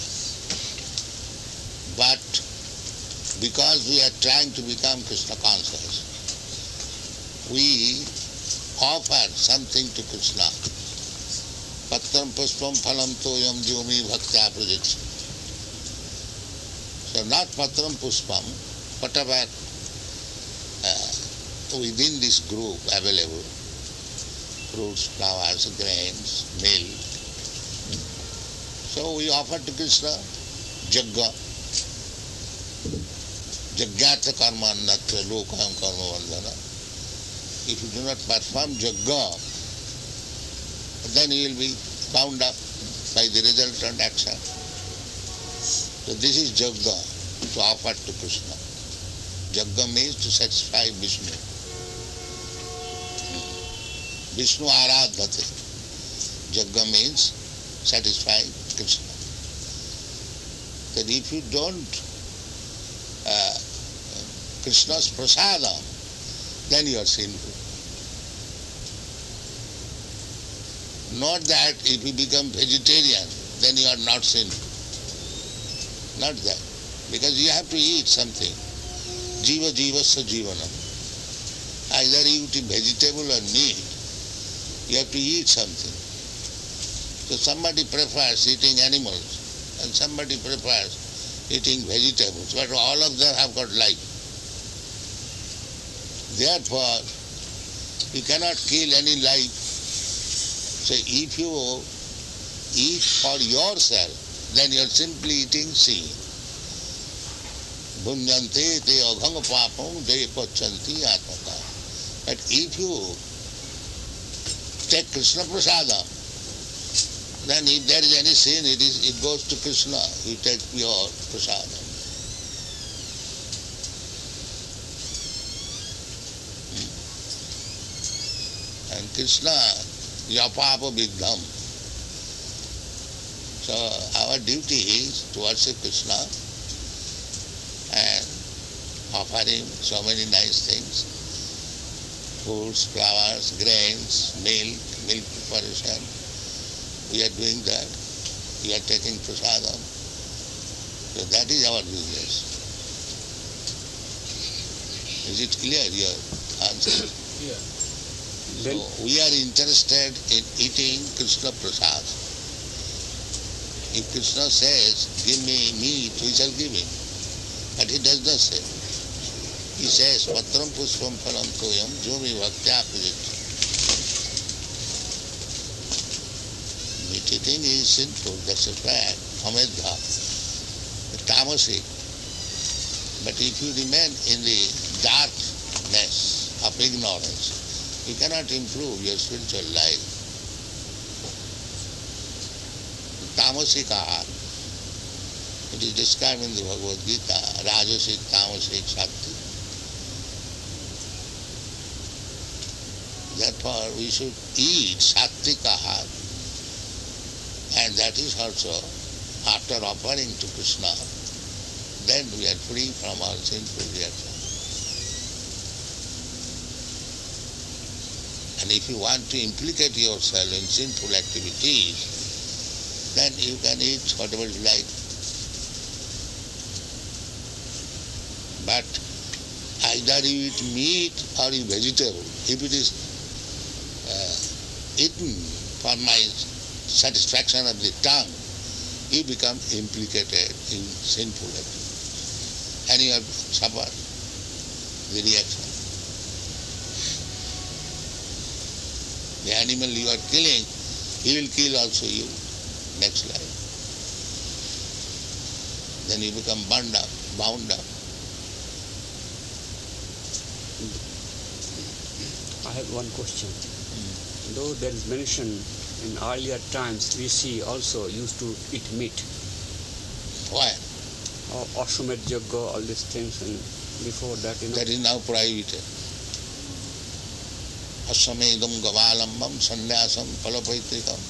But because we are trying to become Krishna conscious, we offer something to Krishna. Patram puspam phalam toyam jyomi bhaktya prajakshati. So not patram puspam, whatever uh, within this group available, fruits, flowers, grains, milk. So we offer to Krishna jagga. Jagyata karma annatra lokam karma vandana. If you do not perform jagga, then you will be bound up by the resultant action. So this is jagga, to offer to Krishna. Jagga means to satisfy Vishnu. Vishnu aradhate. Jagga means satisfy Krishna. That if you don't uh, Krishna's prasadam, then you are sinful. Not that if you become vegetarian, then you are not sinful. Not that. Because you have to eat something. Jiva jivasya jivanam. Either you eat vegetable or meat, you have to eat something. So somebody prefers eating animals and somebody prefers eating vegetables, but all of them have got life. Therefore, you cannot kill any life. So if you eat for yourself, then you are simply eating sin. Bunyante te aghanga papam de pachanti atmaka. But if you take Krishna prasadam, then if there is any sin, it is it goes to Krishna. You take pure prasadam. And Krishna, yapapa vidham. So our duty is to worship Krishna and offer him so many nice things. Fruits, flowers, grains, milk, milk preparation. We are doing that. We are taking prasadam. So that is our business. Is it clear, your answer? Yeah. So we are interested in eating Krishna prasad. If Krishna says, give me meat, we shall give him. But he does not say. He says, patram puspam phalam toyam jyomi bhaktya prajakshati. Meat eating is sinful, that's a fact, amedha, tamasic. But if you remain in the darkness of ignorance, you cannot improve your spiritual life. Tamasic ahar. It is described in the Bhagavad Gita, Rajasic, Tamasic, Sattvic. Therefore, we should eat Sattvic ahar, and that is also after offering to Krishna, then we are free from all sinful reaction. And if you want to implicate yourself in sinful activities, then you can eat whatever you like. But either you eat meat or you vegetable. If it is uh, eaten for my satisfaction of the tongue, you become implicated in sinful activities. And you have suffered the reaction. The animal you are killing, he will kill also you next life. then you become bound up, bound up. I have one question. Though there is mention in earlier times, we see also used to eat meat. Why? Or Ashwamedh Yajna, all these things, and before that, you know. That is now prohibited. Aswamedham gavalambam sannyasam palapaitrikam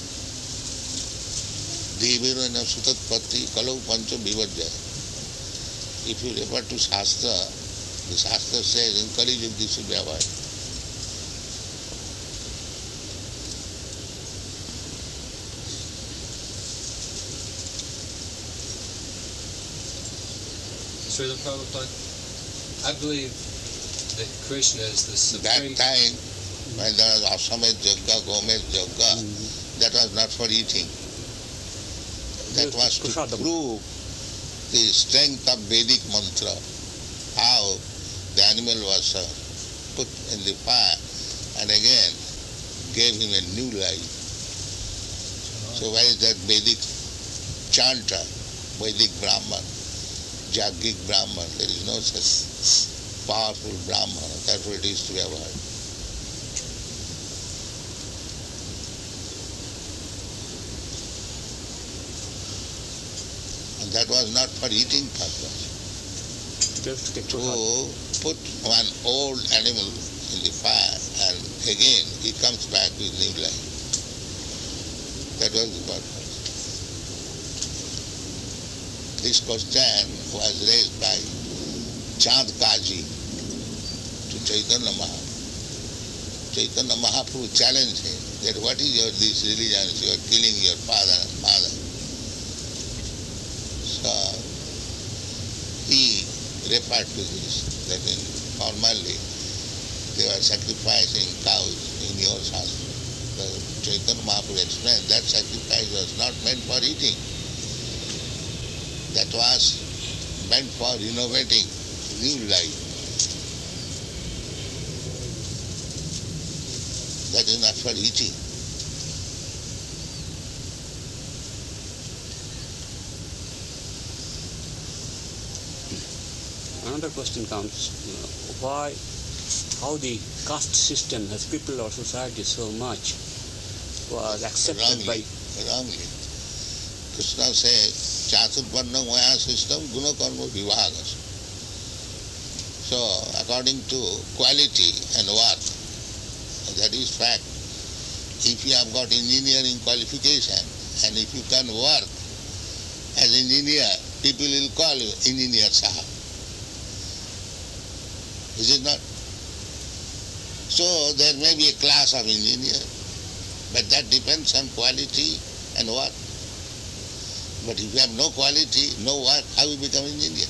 devirana sutatpatti kalau pancha vivajjaya. If you refer to Shastra, the Shastra says in Kali Yuga this should be avoided. Srila Prabhupada, I believe that Krishna is the supreme... That time, when there was Aswamedh Yajna, Gomedh Yajna, mm-hmm. that was not for eating. That was to prove the strength of Vedic mantra, how the animal was uh, put in the fire and again gave him a new life. So where is that Vedic chanter, Vedic Brahman? Jaggic Brahman, there is no such powerful Brahman, that's what it is to be avoided. And that was not for eating purpose. Just to put one old animal in the fire and again he comes back with new life. That was the purpose. This question was raised by Chand Kaji to Chaitanya Mahaprabhu. Chaitanya Mahaprabhu challenged him that what is your this religion? You are killing your father and mother. So he referred to this, that in formerly they were sacrificing cows in your Shastra. The Chaitanya Mahaprabhu explained that sacrifice was not meant for eating. That was meant for innovating new life. That is not for eating. Another question comes, you know, why, how the caste system has crippled our society so much was accepted wrongly, by... Wrongly. Krishna says, Chaturvarna Maya system, Guna Karma Vibhagas. So, according to quality and work, that is fact. If you have got engineering qualification and if you can work as engineer, people will call you Engineer Sahab. Is it not? So, there may be a class of engineers, but that depends on quality and work. But if you have no quality, no work, how you become an engineer?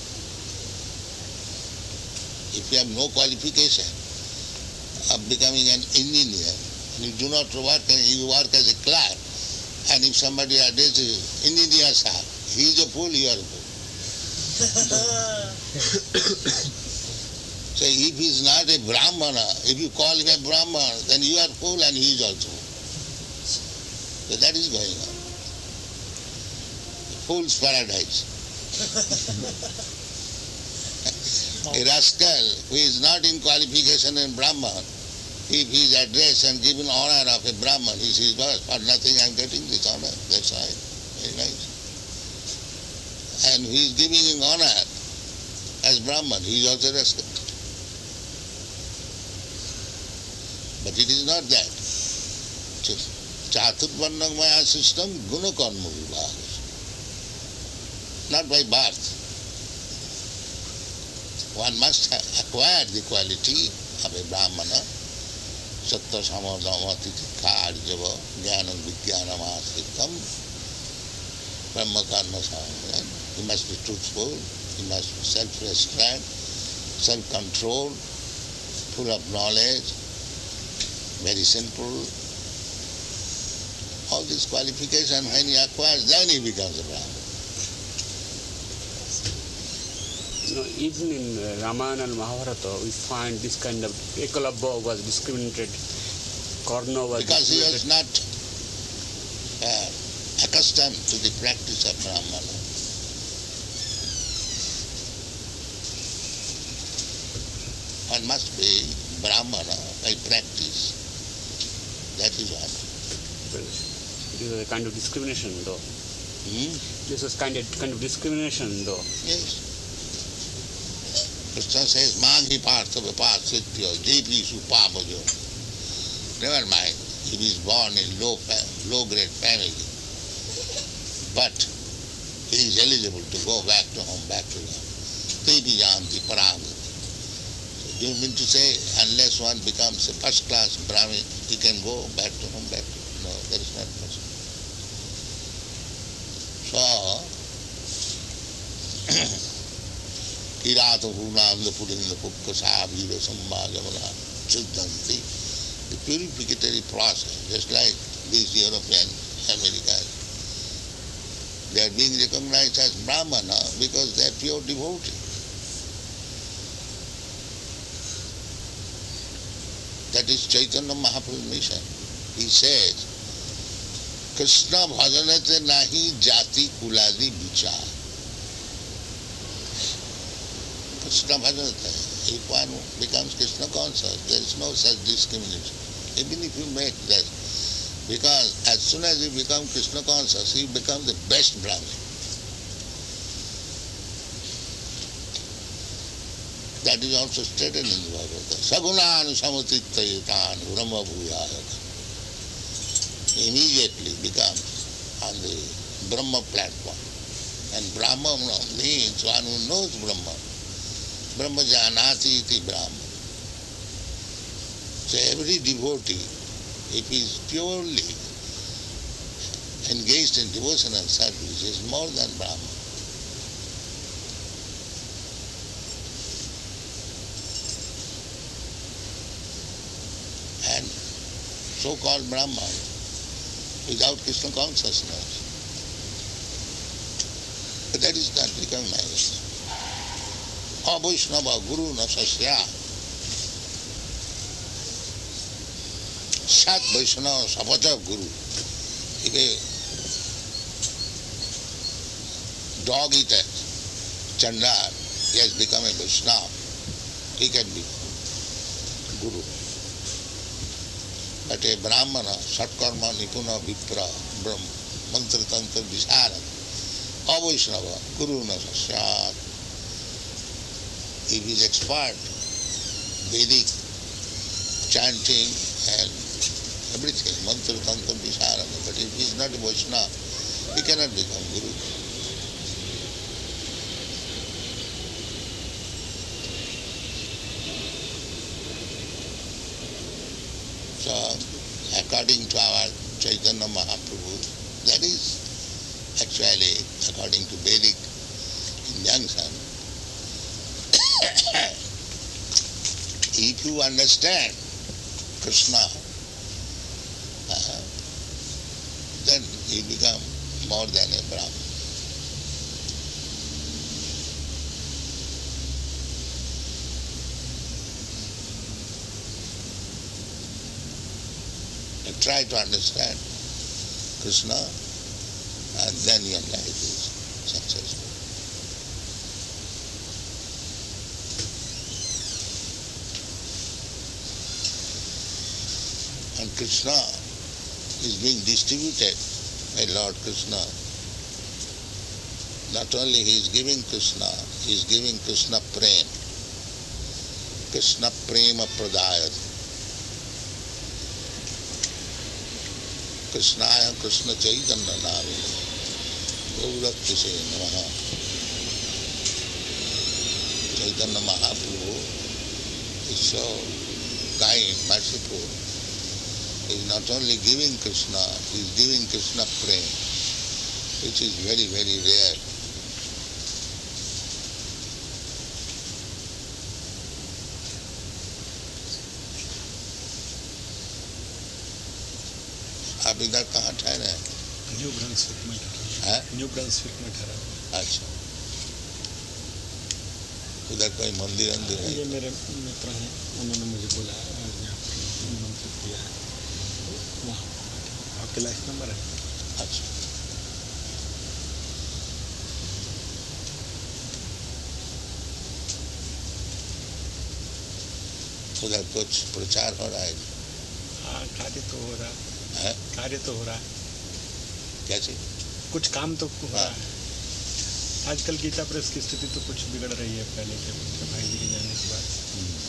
If you have no qualification of becoming an engineer, and you do not work, you work as a clerk, and if somebody addresses engineer sahab, he is a fool, you are a fool. So if he is not a Brahmana, if you call him a Brahmana, then you are fool and he is also fool. So that is going on. Fool's paradise. A rascal who is not in qualification in Brahman, if he is addressed and given honor of a Brahman, he says, well, for nothing I am getting this honor. That's why. Very nice. And he is giving him honor as Brahman, he is also a rascal. But it is not that. Chaturvarna Maya system, Guna Karma Vibhaga. Not by birth. One must have acquired the quality of a Brahmana. Sattva samadama titikha arjava jnanam vijnanam asritam brahma karma samaya. He must be truthful, he must be self-restrained, self-controlled, full of knowledge, very simple. All these qualifications, when he acquires, then he becomes a Brahman. You know, even in uh, Ramayana and Mahabharata, we find this kind of Ekalabha was discriminated, Karna was because he was discriminated. not uh, accustomed to the practice of Brahmana. one must be Brahmana by practice. That is one. This is a kind of discrimination, though. Hmm? This is kind of kind of discrimination, though. Yes. Krishna says, Maghi Partha Vipasitya, Jepi Supamajo. Never mind, he is born in low, low grade family. But he is eligible to go back to home, back to them. Tepi Janti Paranga. Do you mean to say, unless one becomes a first class Brahmin, he can go back to home, back to home? No, that is not possible. So, Kirata Hunanda Purinda Pukkasa Vira Sambhajamana Siddhanti, the purificatory process, just like these European Americans, they are being recognized as Brahmana because they are pure devotees. That is Chaitanya Mahaprabhu's mission. He says, Krishna bhajanate nahi jati kuladi vichar. Krishna bhajanate. If one becomes Krishna conscious, there is no such discrimination. Even if you make that. Because as soon as you become Krishna conscious, you become the best Brahmin. That is also stated in the Bhagavata. Sagunanu samatittayitan brahma bhuyayaka. Immediately becomes on the Brahma platform. And Brahma means one who knows Brahma. Brahma janati iti Brahma. So every devotee, if he is purely engaged in devotional service, is more than Brahma. And so-called Brahman, without Krishna consciousness, but that is not recognized. Avaishnava Guru Nasasya Sat Vaishnava Sapata Guru. If a dog eater, Chandar, he has become a Vaishnava, he can be Guru. But a Brahmana, Satkarma, Nipuna, Vipra, Brahma, Mantra, Tantra, Visara, Avaishnava, Guru Nasasya. If he is expert, Vedic, chanting and everything, Mantra, Tantra, Visara, but if he is not a Vaishnava, he cannot become Guru. So, according to our Chaitanya Mahaprabhu, that is actually according to Vedic injunction. If you understand Krishna, uh, then you become more than a Brahman. Try to understand Krishna, and then your life is successful. And Krishna is being distributed by Lord Krishna. Not only he is giving Krishna, he is giving Krishna prem. Krishna prema pradayat. Krishnaya Krishna Chaitanya Nami Gaurakti Namaha. Chaitanya Mahaprabhu is so kind, merciful. He is not only giving Krishna, he is giving Krishna prem, which is very, very rare. आप इधर कहाँ ठहरे हैं? New Brunswick में ठहरा हैं? New Brunswick में ठहरा। अच्छा, उधर कोई मंदिर अंदर है? ये मेरे मित्र हैं, उन्होंने मुझे बुलाया और यहाँ पर निमंत्रित किया है, वहाँ आपके लाइफ नंबर है। अच्छा, उधर कुछ प्रचार हो रहा है? हाँ, कार्य तो हो रहा है। कार्य तो हो रहा है। कैसे? कुछ काम तो हो रहा है। आजकल गीता प्रेस की स्थिति तो कुछ बिगड़ रही है पहले के भाई जी के जाने के बाद।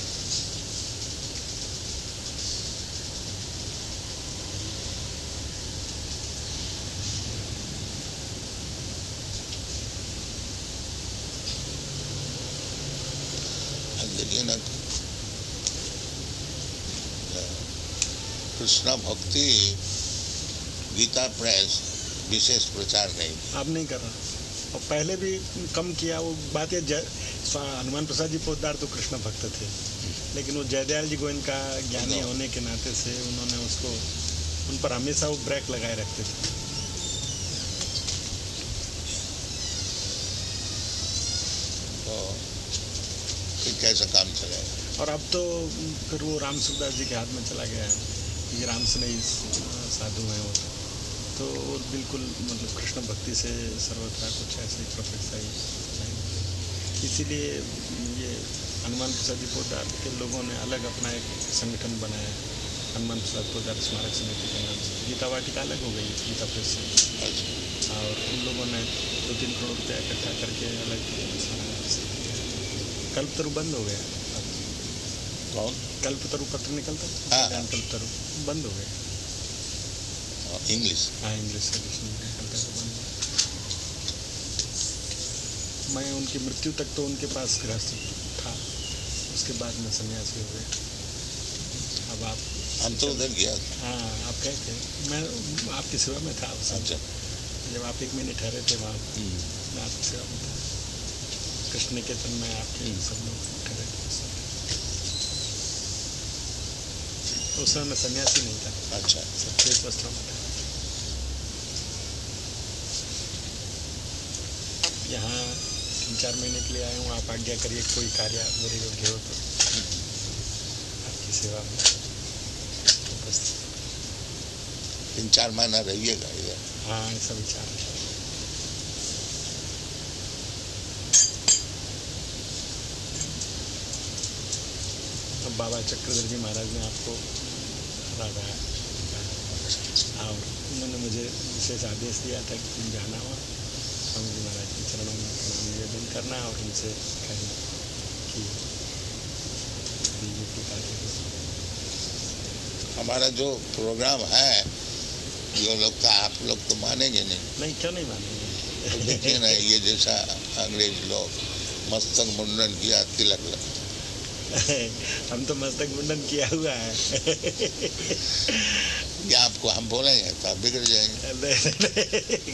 देखिए ना, कृष्णा भक्ति गीता प्रेस विशेष प्रचार नहीं, अब नहीं कर रहा, और पहले भी कम किया। वो बातें हनुमान प्रसाद जी पोद्दार तो कृष्ण भक्त थे, लेकिन वो जयदयाल जी गोविंद का ज्ञानी होने के नाते से उन्होंने उसको, उन पर हमेशा वो ब्रेक लगाए रखते थे। तो फिर कैसा काम चलेगा? और अब तो फिर वो राम सुखदास जी के हाथ में चला गया है। ये राम स्नेही साधु हैं वो, तो वो बिल्कुल मतलब कृष्ण भक्ति से सर्वथा कुछ ऐसे प्रोफेसर ही। इसीलिए ये हनुमान प्रसाद जी पोद्दार के लोगों ने अलग अपना एक संगठन बनाया, हनुमान प्रसाद पोद्दार स्मारक समिति के नाम से। गीता वाटिका अलग हो गई गीता प्रेस से, और उन लोगों ने दो तीन करोड़ रुपया इकट्ठा करके अलग कल्पतरु बंद हो गया। कौन? कल्पतरु पत्र निकलता है, हाँ। कल्पतरु बंद हो गया। इंग्लिश? हाँ, इंग्लिश एडिशन निकलता है, बंद। मैं उनकी मृत्यु तक तो उनके पास गृहस्थ था, उसके बाद में सन्यासी हो गए। अब आप? हम तो उधर गया। हाँ, आप गए थे, मैं आपकी सेवा में था उस समय। जब आप एक महीने ठहरे थे वहाँ, मैं आपकी सेवा में था। कृष्ण निकेतन में आपके सब लोग ठहरे थे। उस समय मैं सन्यासी नहीं था। अच्छा। सफेद वस्त्रों में था। यहाँ तीन चार महीने के लिए आया हूँ, आप आज्ञा करिए कोई कार्य मेरे योग्य हो तो आपकी सेवा में उपस्थित। तीन चार महीना रहिएगा इधर? हाँ, ऐसा विचार है। अब बाबा चक्रधर जी महाराज ने आपको राधा और उन्होंने मुझे विशेष आदेश दिया था कि तुम जाना हुआ स्वामी जी महाराज के चरणों में प्रणाम निवेदन करना और उनसे कहना कि हमारा जो प्रोग्राम है ये लोग तो आप लोग तो मानेंगे नहीं। नहीं, क्यों नहीं मानेंगे? तो देखिए ना, ये जैसा अंग्रेज लोग मस्तक मुंडन किया, तिलक लगा। हम तो मस्तक मुंडन किया हुआ है। ये आपको हम बोलेंगे तो आप बिगड़ जाएंगे।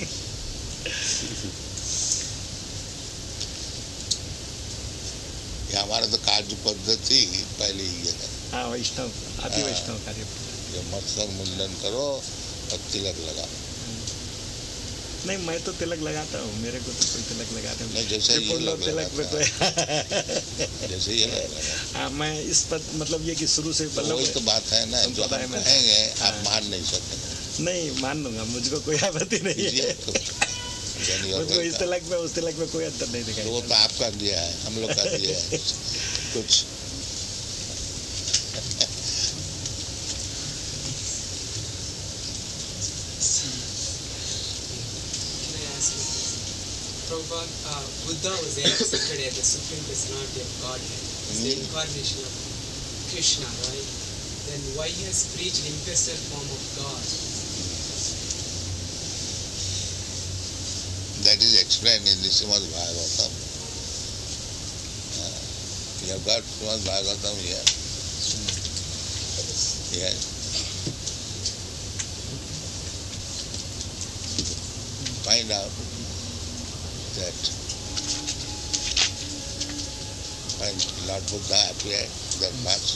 ये हमारा तो कार्य पद्धति पहले ही है। हाँ, वैष्णव, अति वैष्णव कार्य। ये मस्तक मुंडन करो और तिलक लगा। नहीं, मैं तो तिलक लगाता हूँ, मेरे को तो कोई तिलक लगाते नहीं, जैसे ये लोग तिलक में कोई जैसे ये हाँ, मैं इस पर मतलब ये कि शुरू से वही तो बात है ना, जो हम कहेंगे आप मान नहीं सकते। नहीं, मान लूंगा, मुझको कोई आपत्ति नहीं है। मुझको इस तिलक में उस तिलक में कोई अंतर नहीं दिखाई। वो तो आपका दिया है, हम लोग का दिया है कुछ। Prabhupada, uh, Buddha was accepted as the supreme personality of Godhead. He's the incarnation of Krishna, right? Then why he has preached impersonal form of God? That is explained in the Srimad Bhagavatam. Uh, you have got Srimad Bhagavatam here. Yes. Find out that when Lord Buddha appeared that much,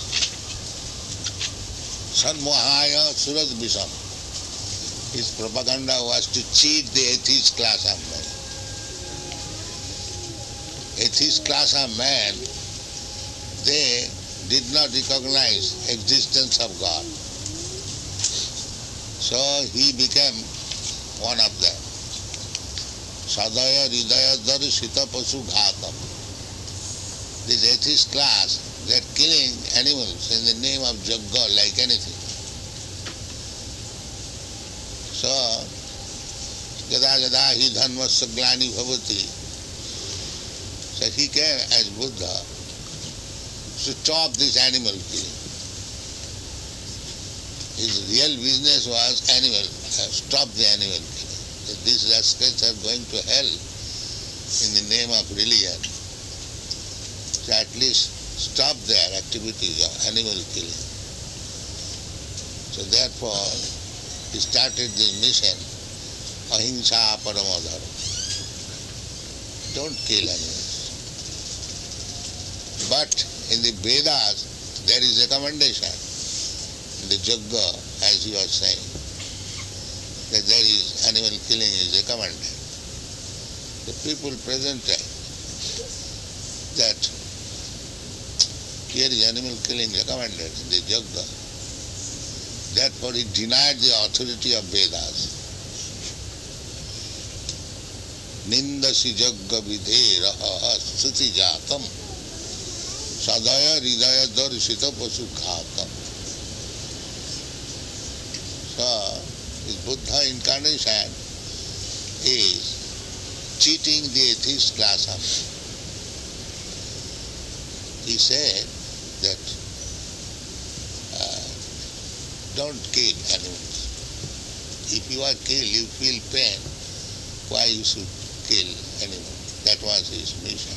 Sanmohaya Suraj Visham, his propaganda was to cheat the atheist class of men. Atheist class of men, they did not recognize existence of God. So he became one of them. Sadaya Ridaya Darshita Pasu Ghatam. This atheist class They're killing animals in the name of Jagga like anything. So, yada yada hi dharmasya glani bhavati. So he came as Buddha to stop this animal killing. His real business was animal, uh, stop the animal killing. That these rascals are going to hell in the name of religion. So at least stop their activities of animal killing. So therefore, he started this mission, ahimsa paramo dharma. Don't kill animals. But in the Vedas, there is a recommendation, in the Jagga, as you are saying, that there is animal killing is recommended. The people presented that here is animal killing recommended in the Jagga. Therefore he denied the authority of Vedas. Nindasi Jagga vidheraha sthiti jatam sadaya hridaya darshita pasu khatam. So, this Buddha incarnation is cheating the atheist class of men. He said that uh, don't kill animals. If you are killed, you feel pain. Why you should kill animals? That was his mission.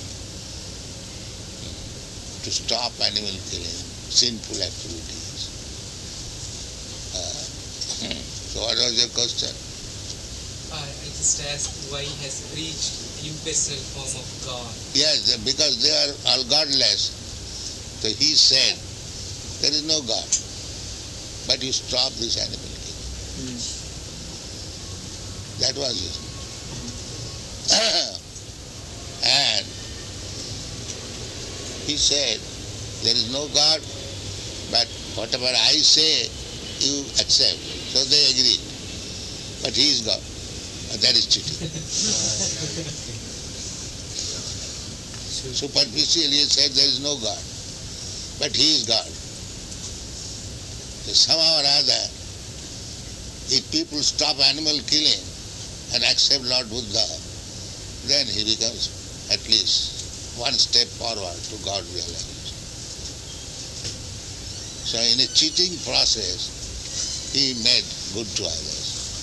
To stop animal killing, sinful activities. Uh, so what was your question? Uh, I just asked why he has preached impersonal form of God. Yes, because they are all godless. So he said, there is no God. But you stop this animal killing. Mm. That was his. And he said, there is no God, but whatever I say, you accept. So they agreed. But he is God. And that is cheating. Superficially he said there is no God, but he is God. So somehow or other, if people stop animal killing and accept Lord Buddha, then he becomes at least one step forward to God realization. So in a cheating process, he made good to others.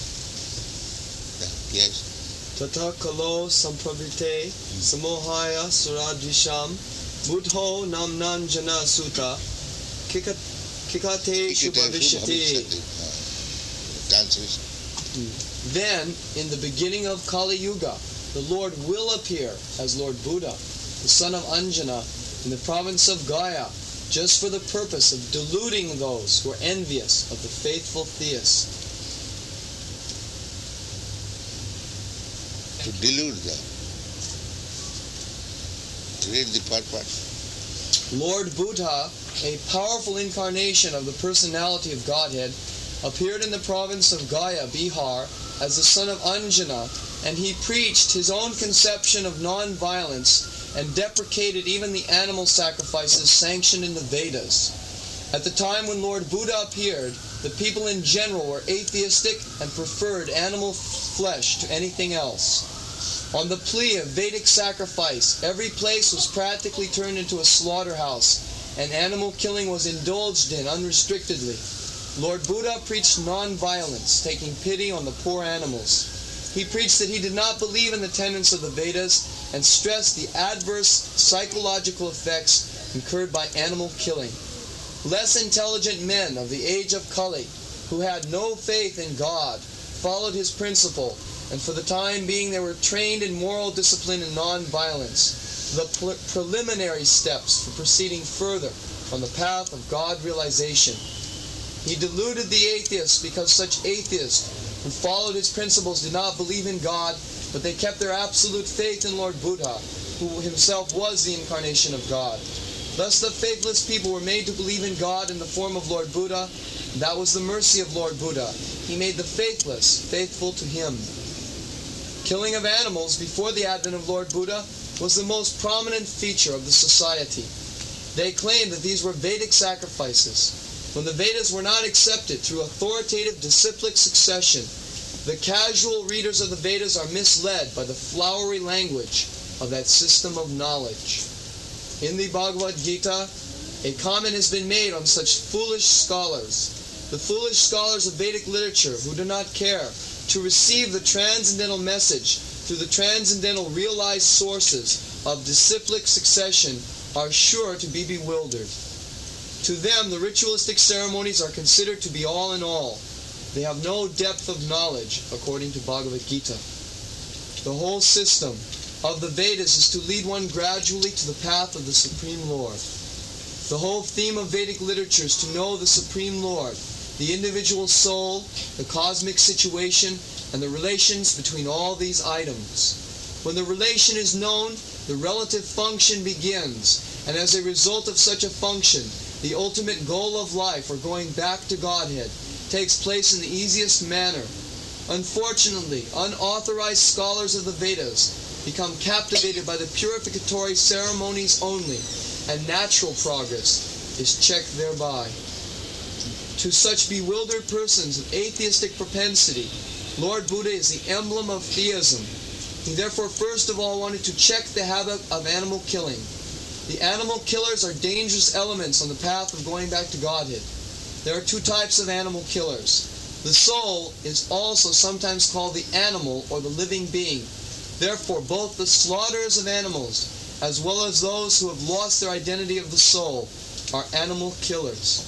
Yes. Tata kalo sampravite samohaya suradvisham buddho namnan jana sutta kikate shubhavishati. Then, in the beginning of Kali Yuga, the Lord will appear as Lord Buddha, the son of Anjana, in the province of Gaya, just for the purpose of deluding those who are envious of the faithful theists. To delude them. Read the purpose. Lord Buddha, a powerful incarnation of the personality of Godhead, appeared in the province of Gaya, Bihar, as the son of Anjana, and he preached his own conception of non-violence and deprecated even the animal sacrifices sanctioned in the Vedas. At the time when Lord Buddha appeared, the people in general were atheistic and preferred animal flesh to anything else. On the plea of Vedic sacrifice, every place was practically turned into a slaughterhouse, and animal killing was indulged in unrestrictedly. Lord Buddha preached non-violence, taking pity on the poor animals. He preached that he did not believe in the tenets of the Vedas and stressed the adverse psychological effects incurred by animal killing. Less intelligent men of the age of Kali, who had no faith in God, followed his principle, and for the time being they were trained in moral discipline and non-violence, the pre- preliminary steps for proceeding further on the path of God realization. He deluded the atheists because such atheists who followed his principles did not believe in God, but they kept their absolute faith in Lord Buddha, who himself was the incarnation of God. Thus the faithless people were made to believe in God in the form of Lord Buddha. That was the mercy of Lord Buddha. He made the faithless faithful to him. Killing of animals before the advent of Lord Buddha was the most prominent feature of the society. They claim that these were Vedic sacrifices. When the Vedas were not accepted through authoritative disciplic succession, the casual readers of the Vedas are misled by the flowery language of that system of knowledge. In the Bhagavad Gita, a comment has been made on such foolish scholars. The foolish scholars of Vedic literature who do not care to receive the transcendental message through the transcendental realized sources of disciplic succession are sure to be bewildered. To them, the ritualistic ceremonies are considered to be all in all. They have no depth of knowledge, according to Bhagavad Gita. The whole system of the Vedas is to lead one gradually to the path of the Supreme Lord. The whole theme of Vedic literature is to know the Supreme Lord, the individual soul, the cosmic situation, and the relations between all these items. When the relation is known, the relative function begins, and as a result of such a function, the ultimate goal of life, or going back to Godhead, takes place in the easiest manner. Unfortunately, unauthorized scholars of the Vedas become captivated by the purificatory ceremonies only, and natural progress is checked thereby. To such bewildered persons of atheistic propensity, Lord Buddha is the emblem of theism. He therefore first of all wanted to check the habit of animal killing. The animal killers are dangerous elements on the path of going back to Godhead. There are two types of animal killers. The soul is also sometimes called the animal or the living being. Therefore, both the slaughterers of animals, as well as those who have lost their identity of the soul, are animal killers.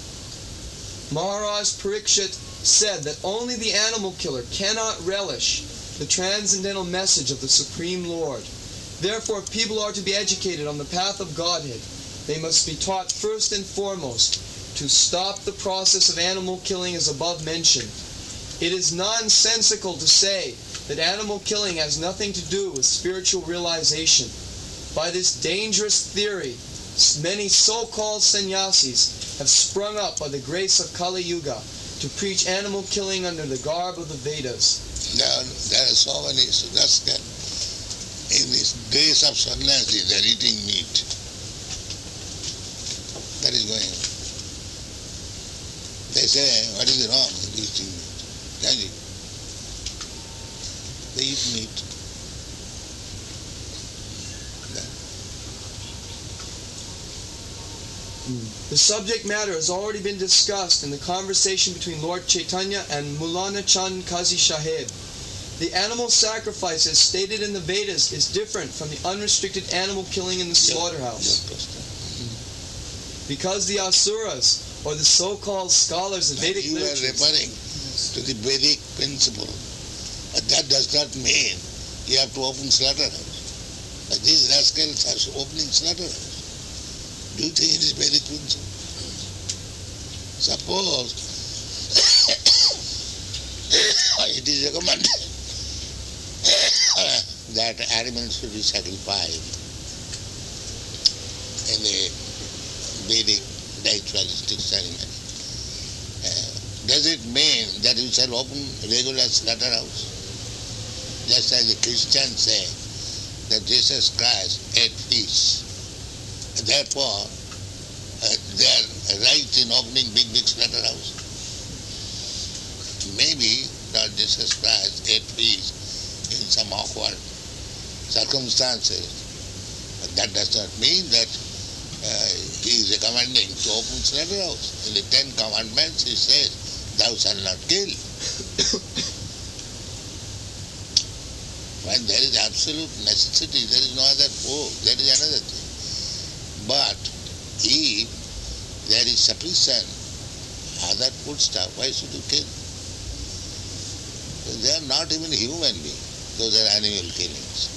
Maharaj Parikshit said that only the animal killer cannot relish the transcendental message of the Supreme Lord. Therefore, if people are to be educated on the path of Godhead, they must be taught first and foremost to stop the process of animal killing as above mentioned. It is nonsensical to say that animal killing has nothing to do with spiritual realization. By this dangerous theory, many so-called sannyasis have sprung up by the grace of Kali Yuga to preach animal killing under the garb of the Vedas. There, there are so many, so that's that. In this days of sannyasi, they are eating meat. That is going on. They say, what is wrong in eating meat? Can you? They eat meat. The subject matter has already been discussed in the conversation between Lord Chaitanya and Maulana Chand Kazi Sahib. The animal sacrifice, as stated in the Vedas, is different from the unrestricted animal killing in the slaughterhouse. Because the Asuras, or the so-called scholars of Vedic you literature, are referring to the Vedic principle. But that does not mean you have to open slaughterhouse. But these rascals are opening slaughterhouse. Do you think it is Vedic principle? Suppose it is recommended that animals should be sacrificed in the Vedic ritualistic ceremony. Uh, does it mean that you shall open regular slaughterhouse? Just as the Christians say that Jesus Christ ate fish. Therefore, uh, they are right in opening big, big slaughterhouse. Maybe Lord Jesus Christ ate fish in some awkward circumstances. But that does not mean that uh, he is recommending to open slaughterhouse. In the Ten Commandments he says, thou shalt not kill. When there is absolute necessity, there is no other food, that is another thing. But if there is sufficient other food stuff, why should you kill? They are not even human beings. Those are animal killings.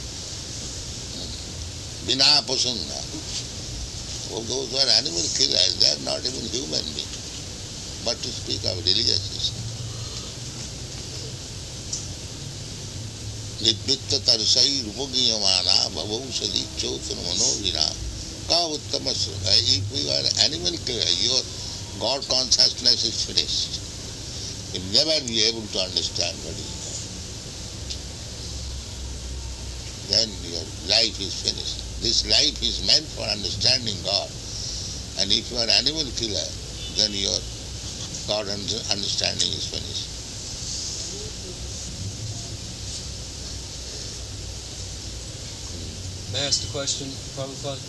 Bina pasunna. Those who are animal killers, they are not even human beings. But to speak of religious system. Nidvitta tarsai rupogiyamana bhavaushadi chotan manovira. If you are animal killer, your God consciousness is finished. You will never be able to understand what is God. Then your life is finished. This life is meant for understanding God. And if you are animal killer, then your God understanding is finished. May I ask a question, Prabhupada?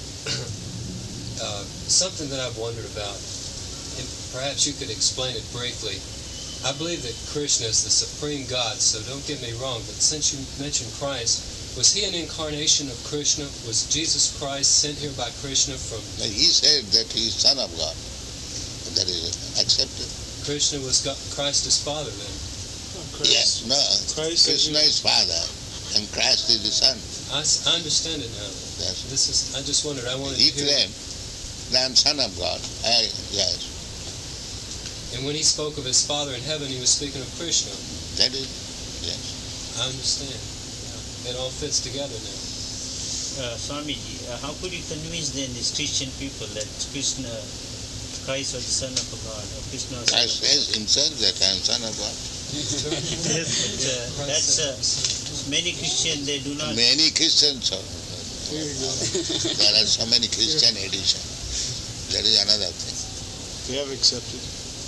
uh, something that I've wondered about, and perhaps you could explain it briefly. I believe that Krishna is the supreme God, so don't get me wrong, but since you mentioned Christ, was he an incarnation of Krishna? Was Jesus Christ sent here by Krishna from... Now he said that he is son of God. That is accepted. Krishna was God, Christ's father then? No, yes, no. Christ Krishna is father and Christ is the son. I, I understand it now. Yes. This is. I just wondered. I wanted he to hear... claimed, I am son of God. I, yes. And when he spoke of his father in heaven, he was speaking of Krishna. That is, yes. I understand. Yeah. It all fits together now. Uh, Swamiji, uh, how could you convince then these Christian people that Krishna, Christ was the son of God, or Krishna was Christ says himself that I am son of God. Yes, but uh, that's uh, many Christians they do not. Many Christians. Are, there are so many Christian editions. That is another thing. They have accepted.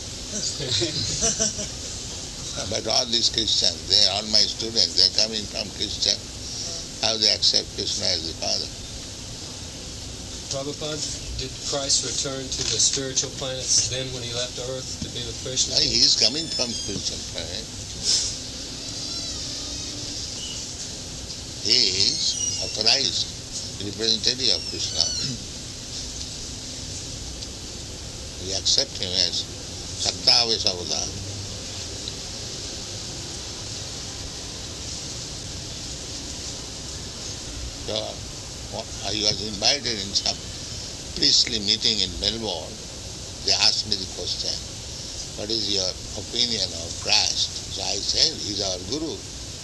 But all these Christians, they are all my students. They are coming from Christian. How they accept Krishna as the Father? Prabhupada, did Christ return to the spiritual planets then when he left Earth to be with Krishna? He is coming from spiritual planet. He is authorized representative of Krishna. We accept him as Sattvaves Avatar. So, I was invited in some priestly meeting in Melbourne. They asked me the question, what is your opinion of Christ? So I said, he's our Guru.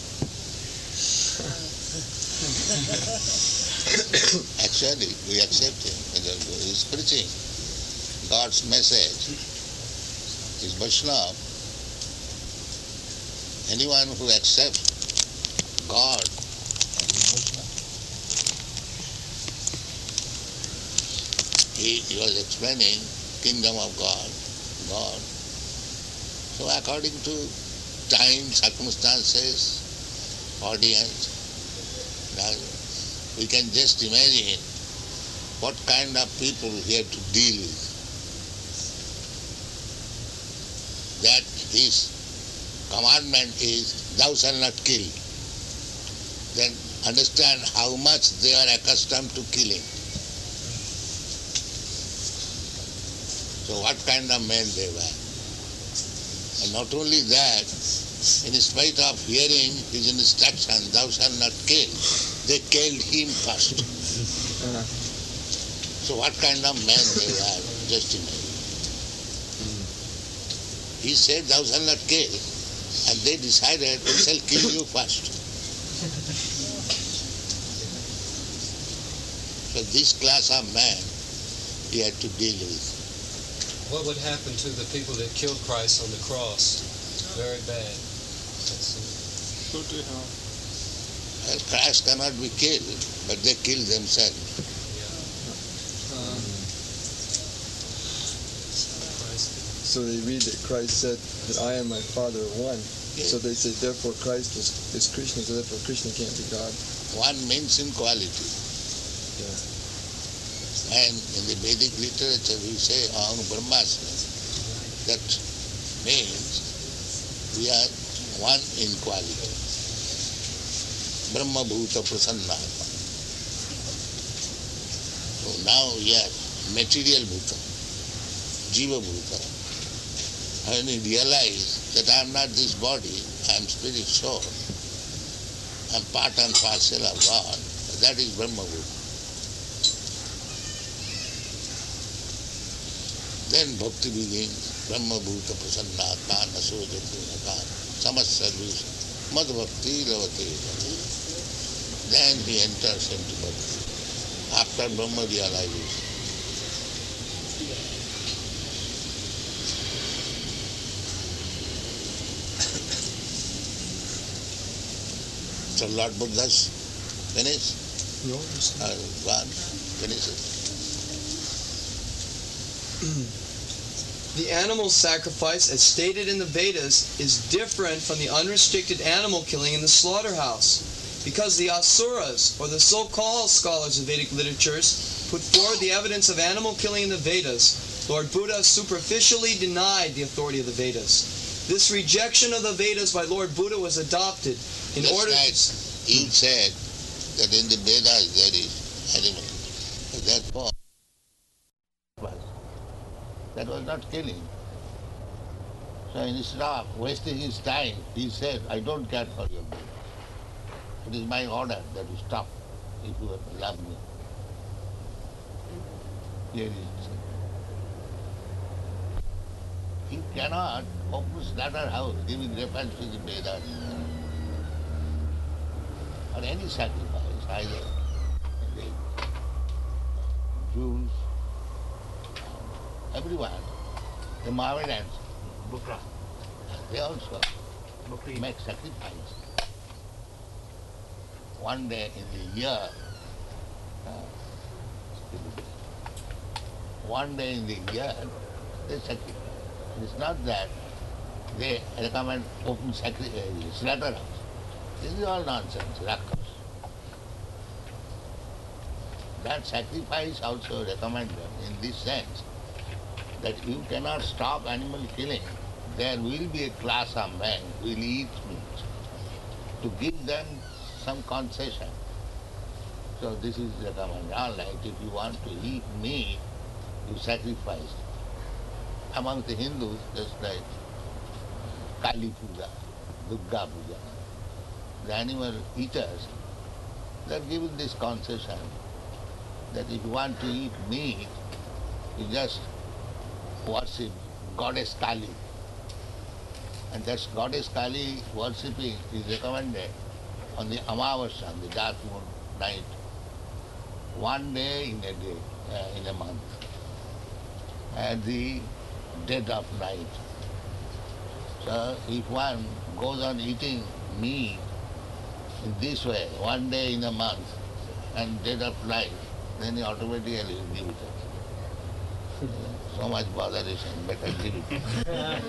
Actually, we accept him as our Guru. He's preaching God's message. He's Vaishnava. Anyone who accepts God He, he was explaining kingdom of God, God. So according to time, circumstances, audience, now we can just imagine what kind of people he had to deal with. That his commandment is, thou shalt not kill. Then understand how much they are accustomed to killing. So what kind of men they were. And not only that, in spite of hearing his instruction, thou shalt not kill, they killed him first. So what kind of men they were, just imagine. He said, thou shalt not kill, and they decided, we shall kill you first. So this class of man he had to deal with. What would happen to the people that killed Christ on the cross? Very bad. Go to hell. Well, Christ cannot be killed, but they kill themselves. Um, so they read that Christ said that I and my Father are one. Yes. So they say, therefore Christ is, is Krishna, so therefore Krishna can't be God. One means in quality. Yeah. And in the Vedic literature we say Aham Brahmasmi. That means we are one in quality. Brahma Bhuta Prasannatma. So now we are material Bhuta, Jiva Bhuta. And we realize that I am not this body, I am spirit soul. I am part and parcel of God. That is Brahma Bhuta. Then bhakti begins. Brahma Bhuta Prasannatma Nasojati Nakan Samas Sarvis Mad Bhakti Lavate. Then he enters into bhakti. After Brahma realization. So Lord Buddha's finished? No. Uh, gone? Finished it? The animal sacrifice, as stated in the Vedas, is different from the unrestricted animal killing in the slaughterhouse, because the Asuras, or the so-called scholars of Vedic literatures, put forward the evidence of animal killing in the Vedas. Lord Buddha superficially denied the authority of the Vedas. This rejection of the Vedas by Lord Buddha was adopted in That's order right. You said that in the Vedas there is animal. Therefore, that was not killing. So instead of wasting his time, he said, I don't care for your blood. It is my order that you stop if you love me. Here is it. He cannot open slaughterhouse giving reference to the Vedas or any sacrifice, either the Jews, everyone, the Mohammedans, Bukra, they also make sacrifice. One day in the year, uh, one day in the year, they sacrifice. It's not that they recommend open sacrifice, slaughterhouse. This is all nonsense, rakas. That sacrifice also recommended in this sense that you cannot stop animal killing. There will be a class of men who will eat meat to give them some concession. So this is recommended. All right, if you want to eat meat, you sacrifice. Among the Hindus, just like Kali Puja, Durga Puja, the animal eaters, they are given this concession that if you want to eat meat, you just worship Goddess Kali. And that Goddess Kali worshipping is recommended on the Amavasya, on the dark moon night, one day in a day, uh, in a month, at the dead of night. So if one goes on eating meat in this way, one day in a month, and dead of night, then he automatically will give it up. So much botheration, better give it.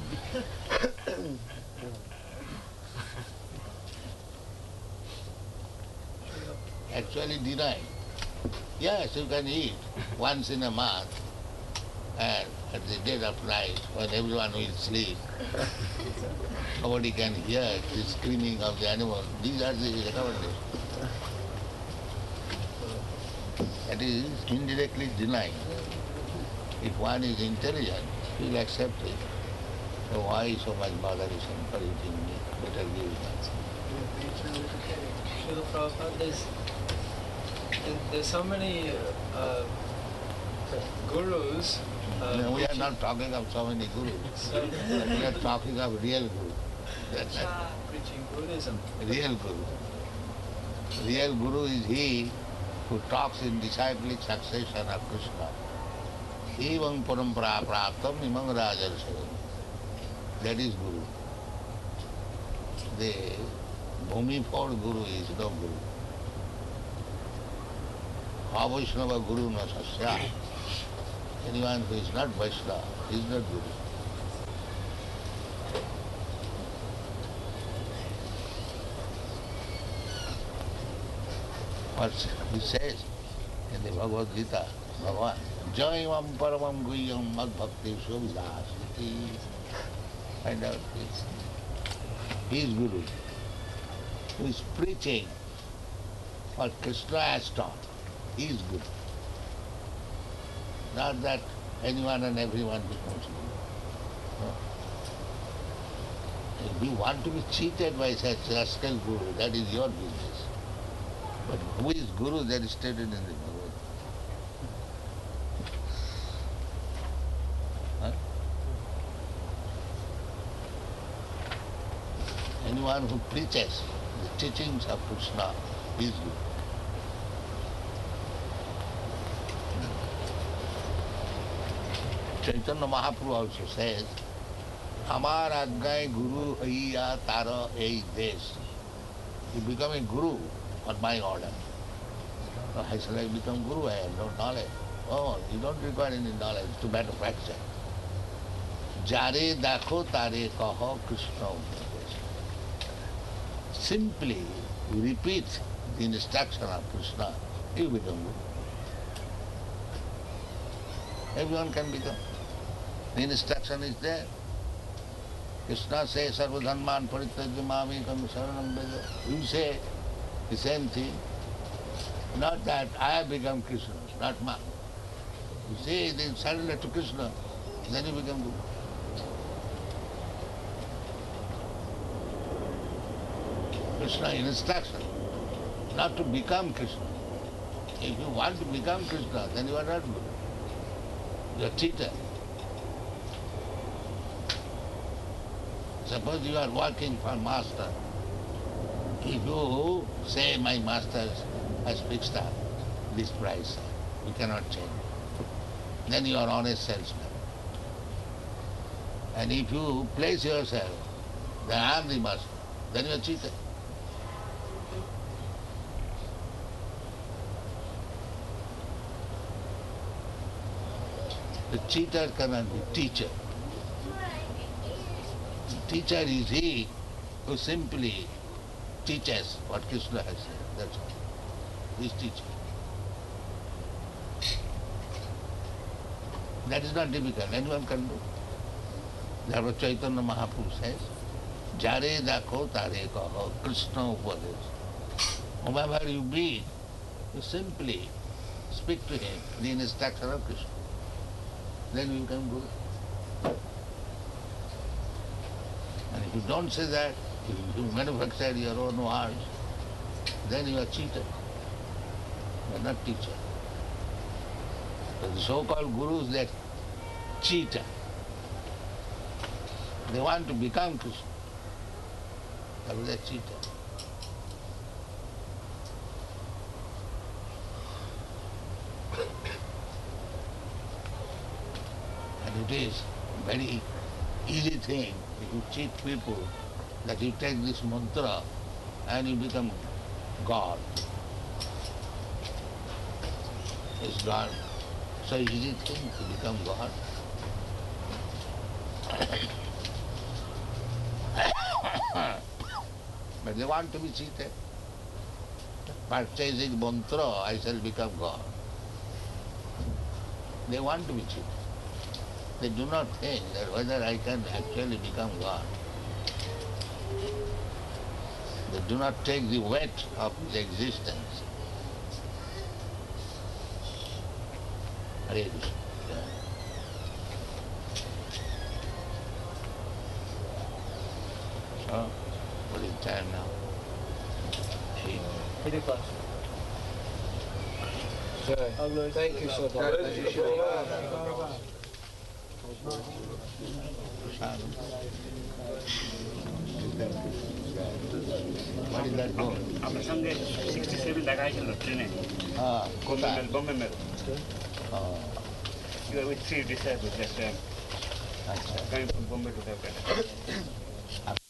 Actually denied. Yes, you can eat once in a month, and at the dead of night, when everyone will sleep, nobody can hear the screaming of the animal. These are the recommendations. That is indirectly denying. If one is intelligent, he will accept it. So why so much botheration for eating meat? Better give it up. Srila Prabhupada, there's, there's so many uh, gurus. Uh, No, we are not talking of so many gurus. So, we are talking of real guru. That's it. preaching Buddhism. Real guru. Real guru is he who talks in disciplic succession of Krishna. Evam parampara praptam imam rajarsa. That is guru. The Bhumifod guru is no guru. Avaishnava guru na sasya. Anyone who is not Vaishnava is not guru. What he says in the Bhagavad Gita, Bhagavan, Jaivam Paramam Guhyam Mad Bhakti Swavidasiti. Find out this. He is Guru, who is preaching what Krishna has taught. He is Guru. Not that anyone and everyone becomes Guru. No. If you want to be cheated by such rascal Guru, that is your business. But who is Guru, that is stated in the Bhagavad Gita. Huh? Anyone who preaches the teachings of Krishna is Guru. Chaitanya Mahaprabhu also says, Amar Ajnai Guru Haiya Tara Ei Desh. You become a guru on my order. So how shall I become guru? I have no knowledge. Oh, you don't require any knowledge to manufacture. Jare dakho tare kaho Krishna Upadesh. Simply repeat the instruction of Krishna, you become Guru. Everyone can become. The instruction is there. Krishna says, Sarva dhamman parityajya mamekam saranam vraja. You say the same thing. Not that I have become Krishna, not ma. You say, then surrender to Krishna, then you become Guru. Krishna instruction, not to become Krishna. If you want to become Krishna, then you are not Guru. You are cheater. Suppose you are working for master. If you say my master has fixed up this price, you cannot change. Then you are honest salesman. And if you place yourself, then I am the master, then you are cheater. The cheater cannot be teacher. The teacher is he who simply teaches what Krishna has said. That's all. He is teacher. That is not difficult. Anyone can do. Therefore Chaitanya Mahaprabhu says, Jare dakho tare kaho Krishna Upadesh. Whomever you meet, you simply speak to him the instruction of Krishna. Then you become Guru. And if you don't say that, if you manufacture your own words, then you are cheated. You are not teacher. So the so-called gurus, they are cheater. They want to become Krishna. But they are cheater. And it is very easy thing if you cheat people that you take this mantra and you become God. It's God. So easy thing to become God. But they want to be cheated. Purchasing mantra, I shall become God. They want to be cheated. They do not think that whether I can actually become God. They do not take the weight of the existence. Hare Krishna. So, what is the time now? Eight. Hare Krishna. Sir, thank you so much. Thank you. What is that going? আপনার সঙ্গে sixty seven দেখা হয়েছিল ট্রেনে কোথায়? Bombay mail You are with three disciples that time. Coming from Bombay to Calcutta.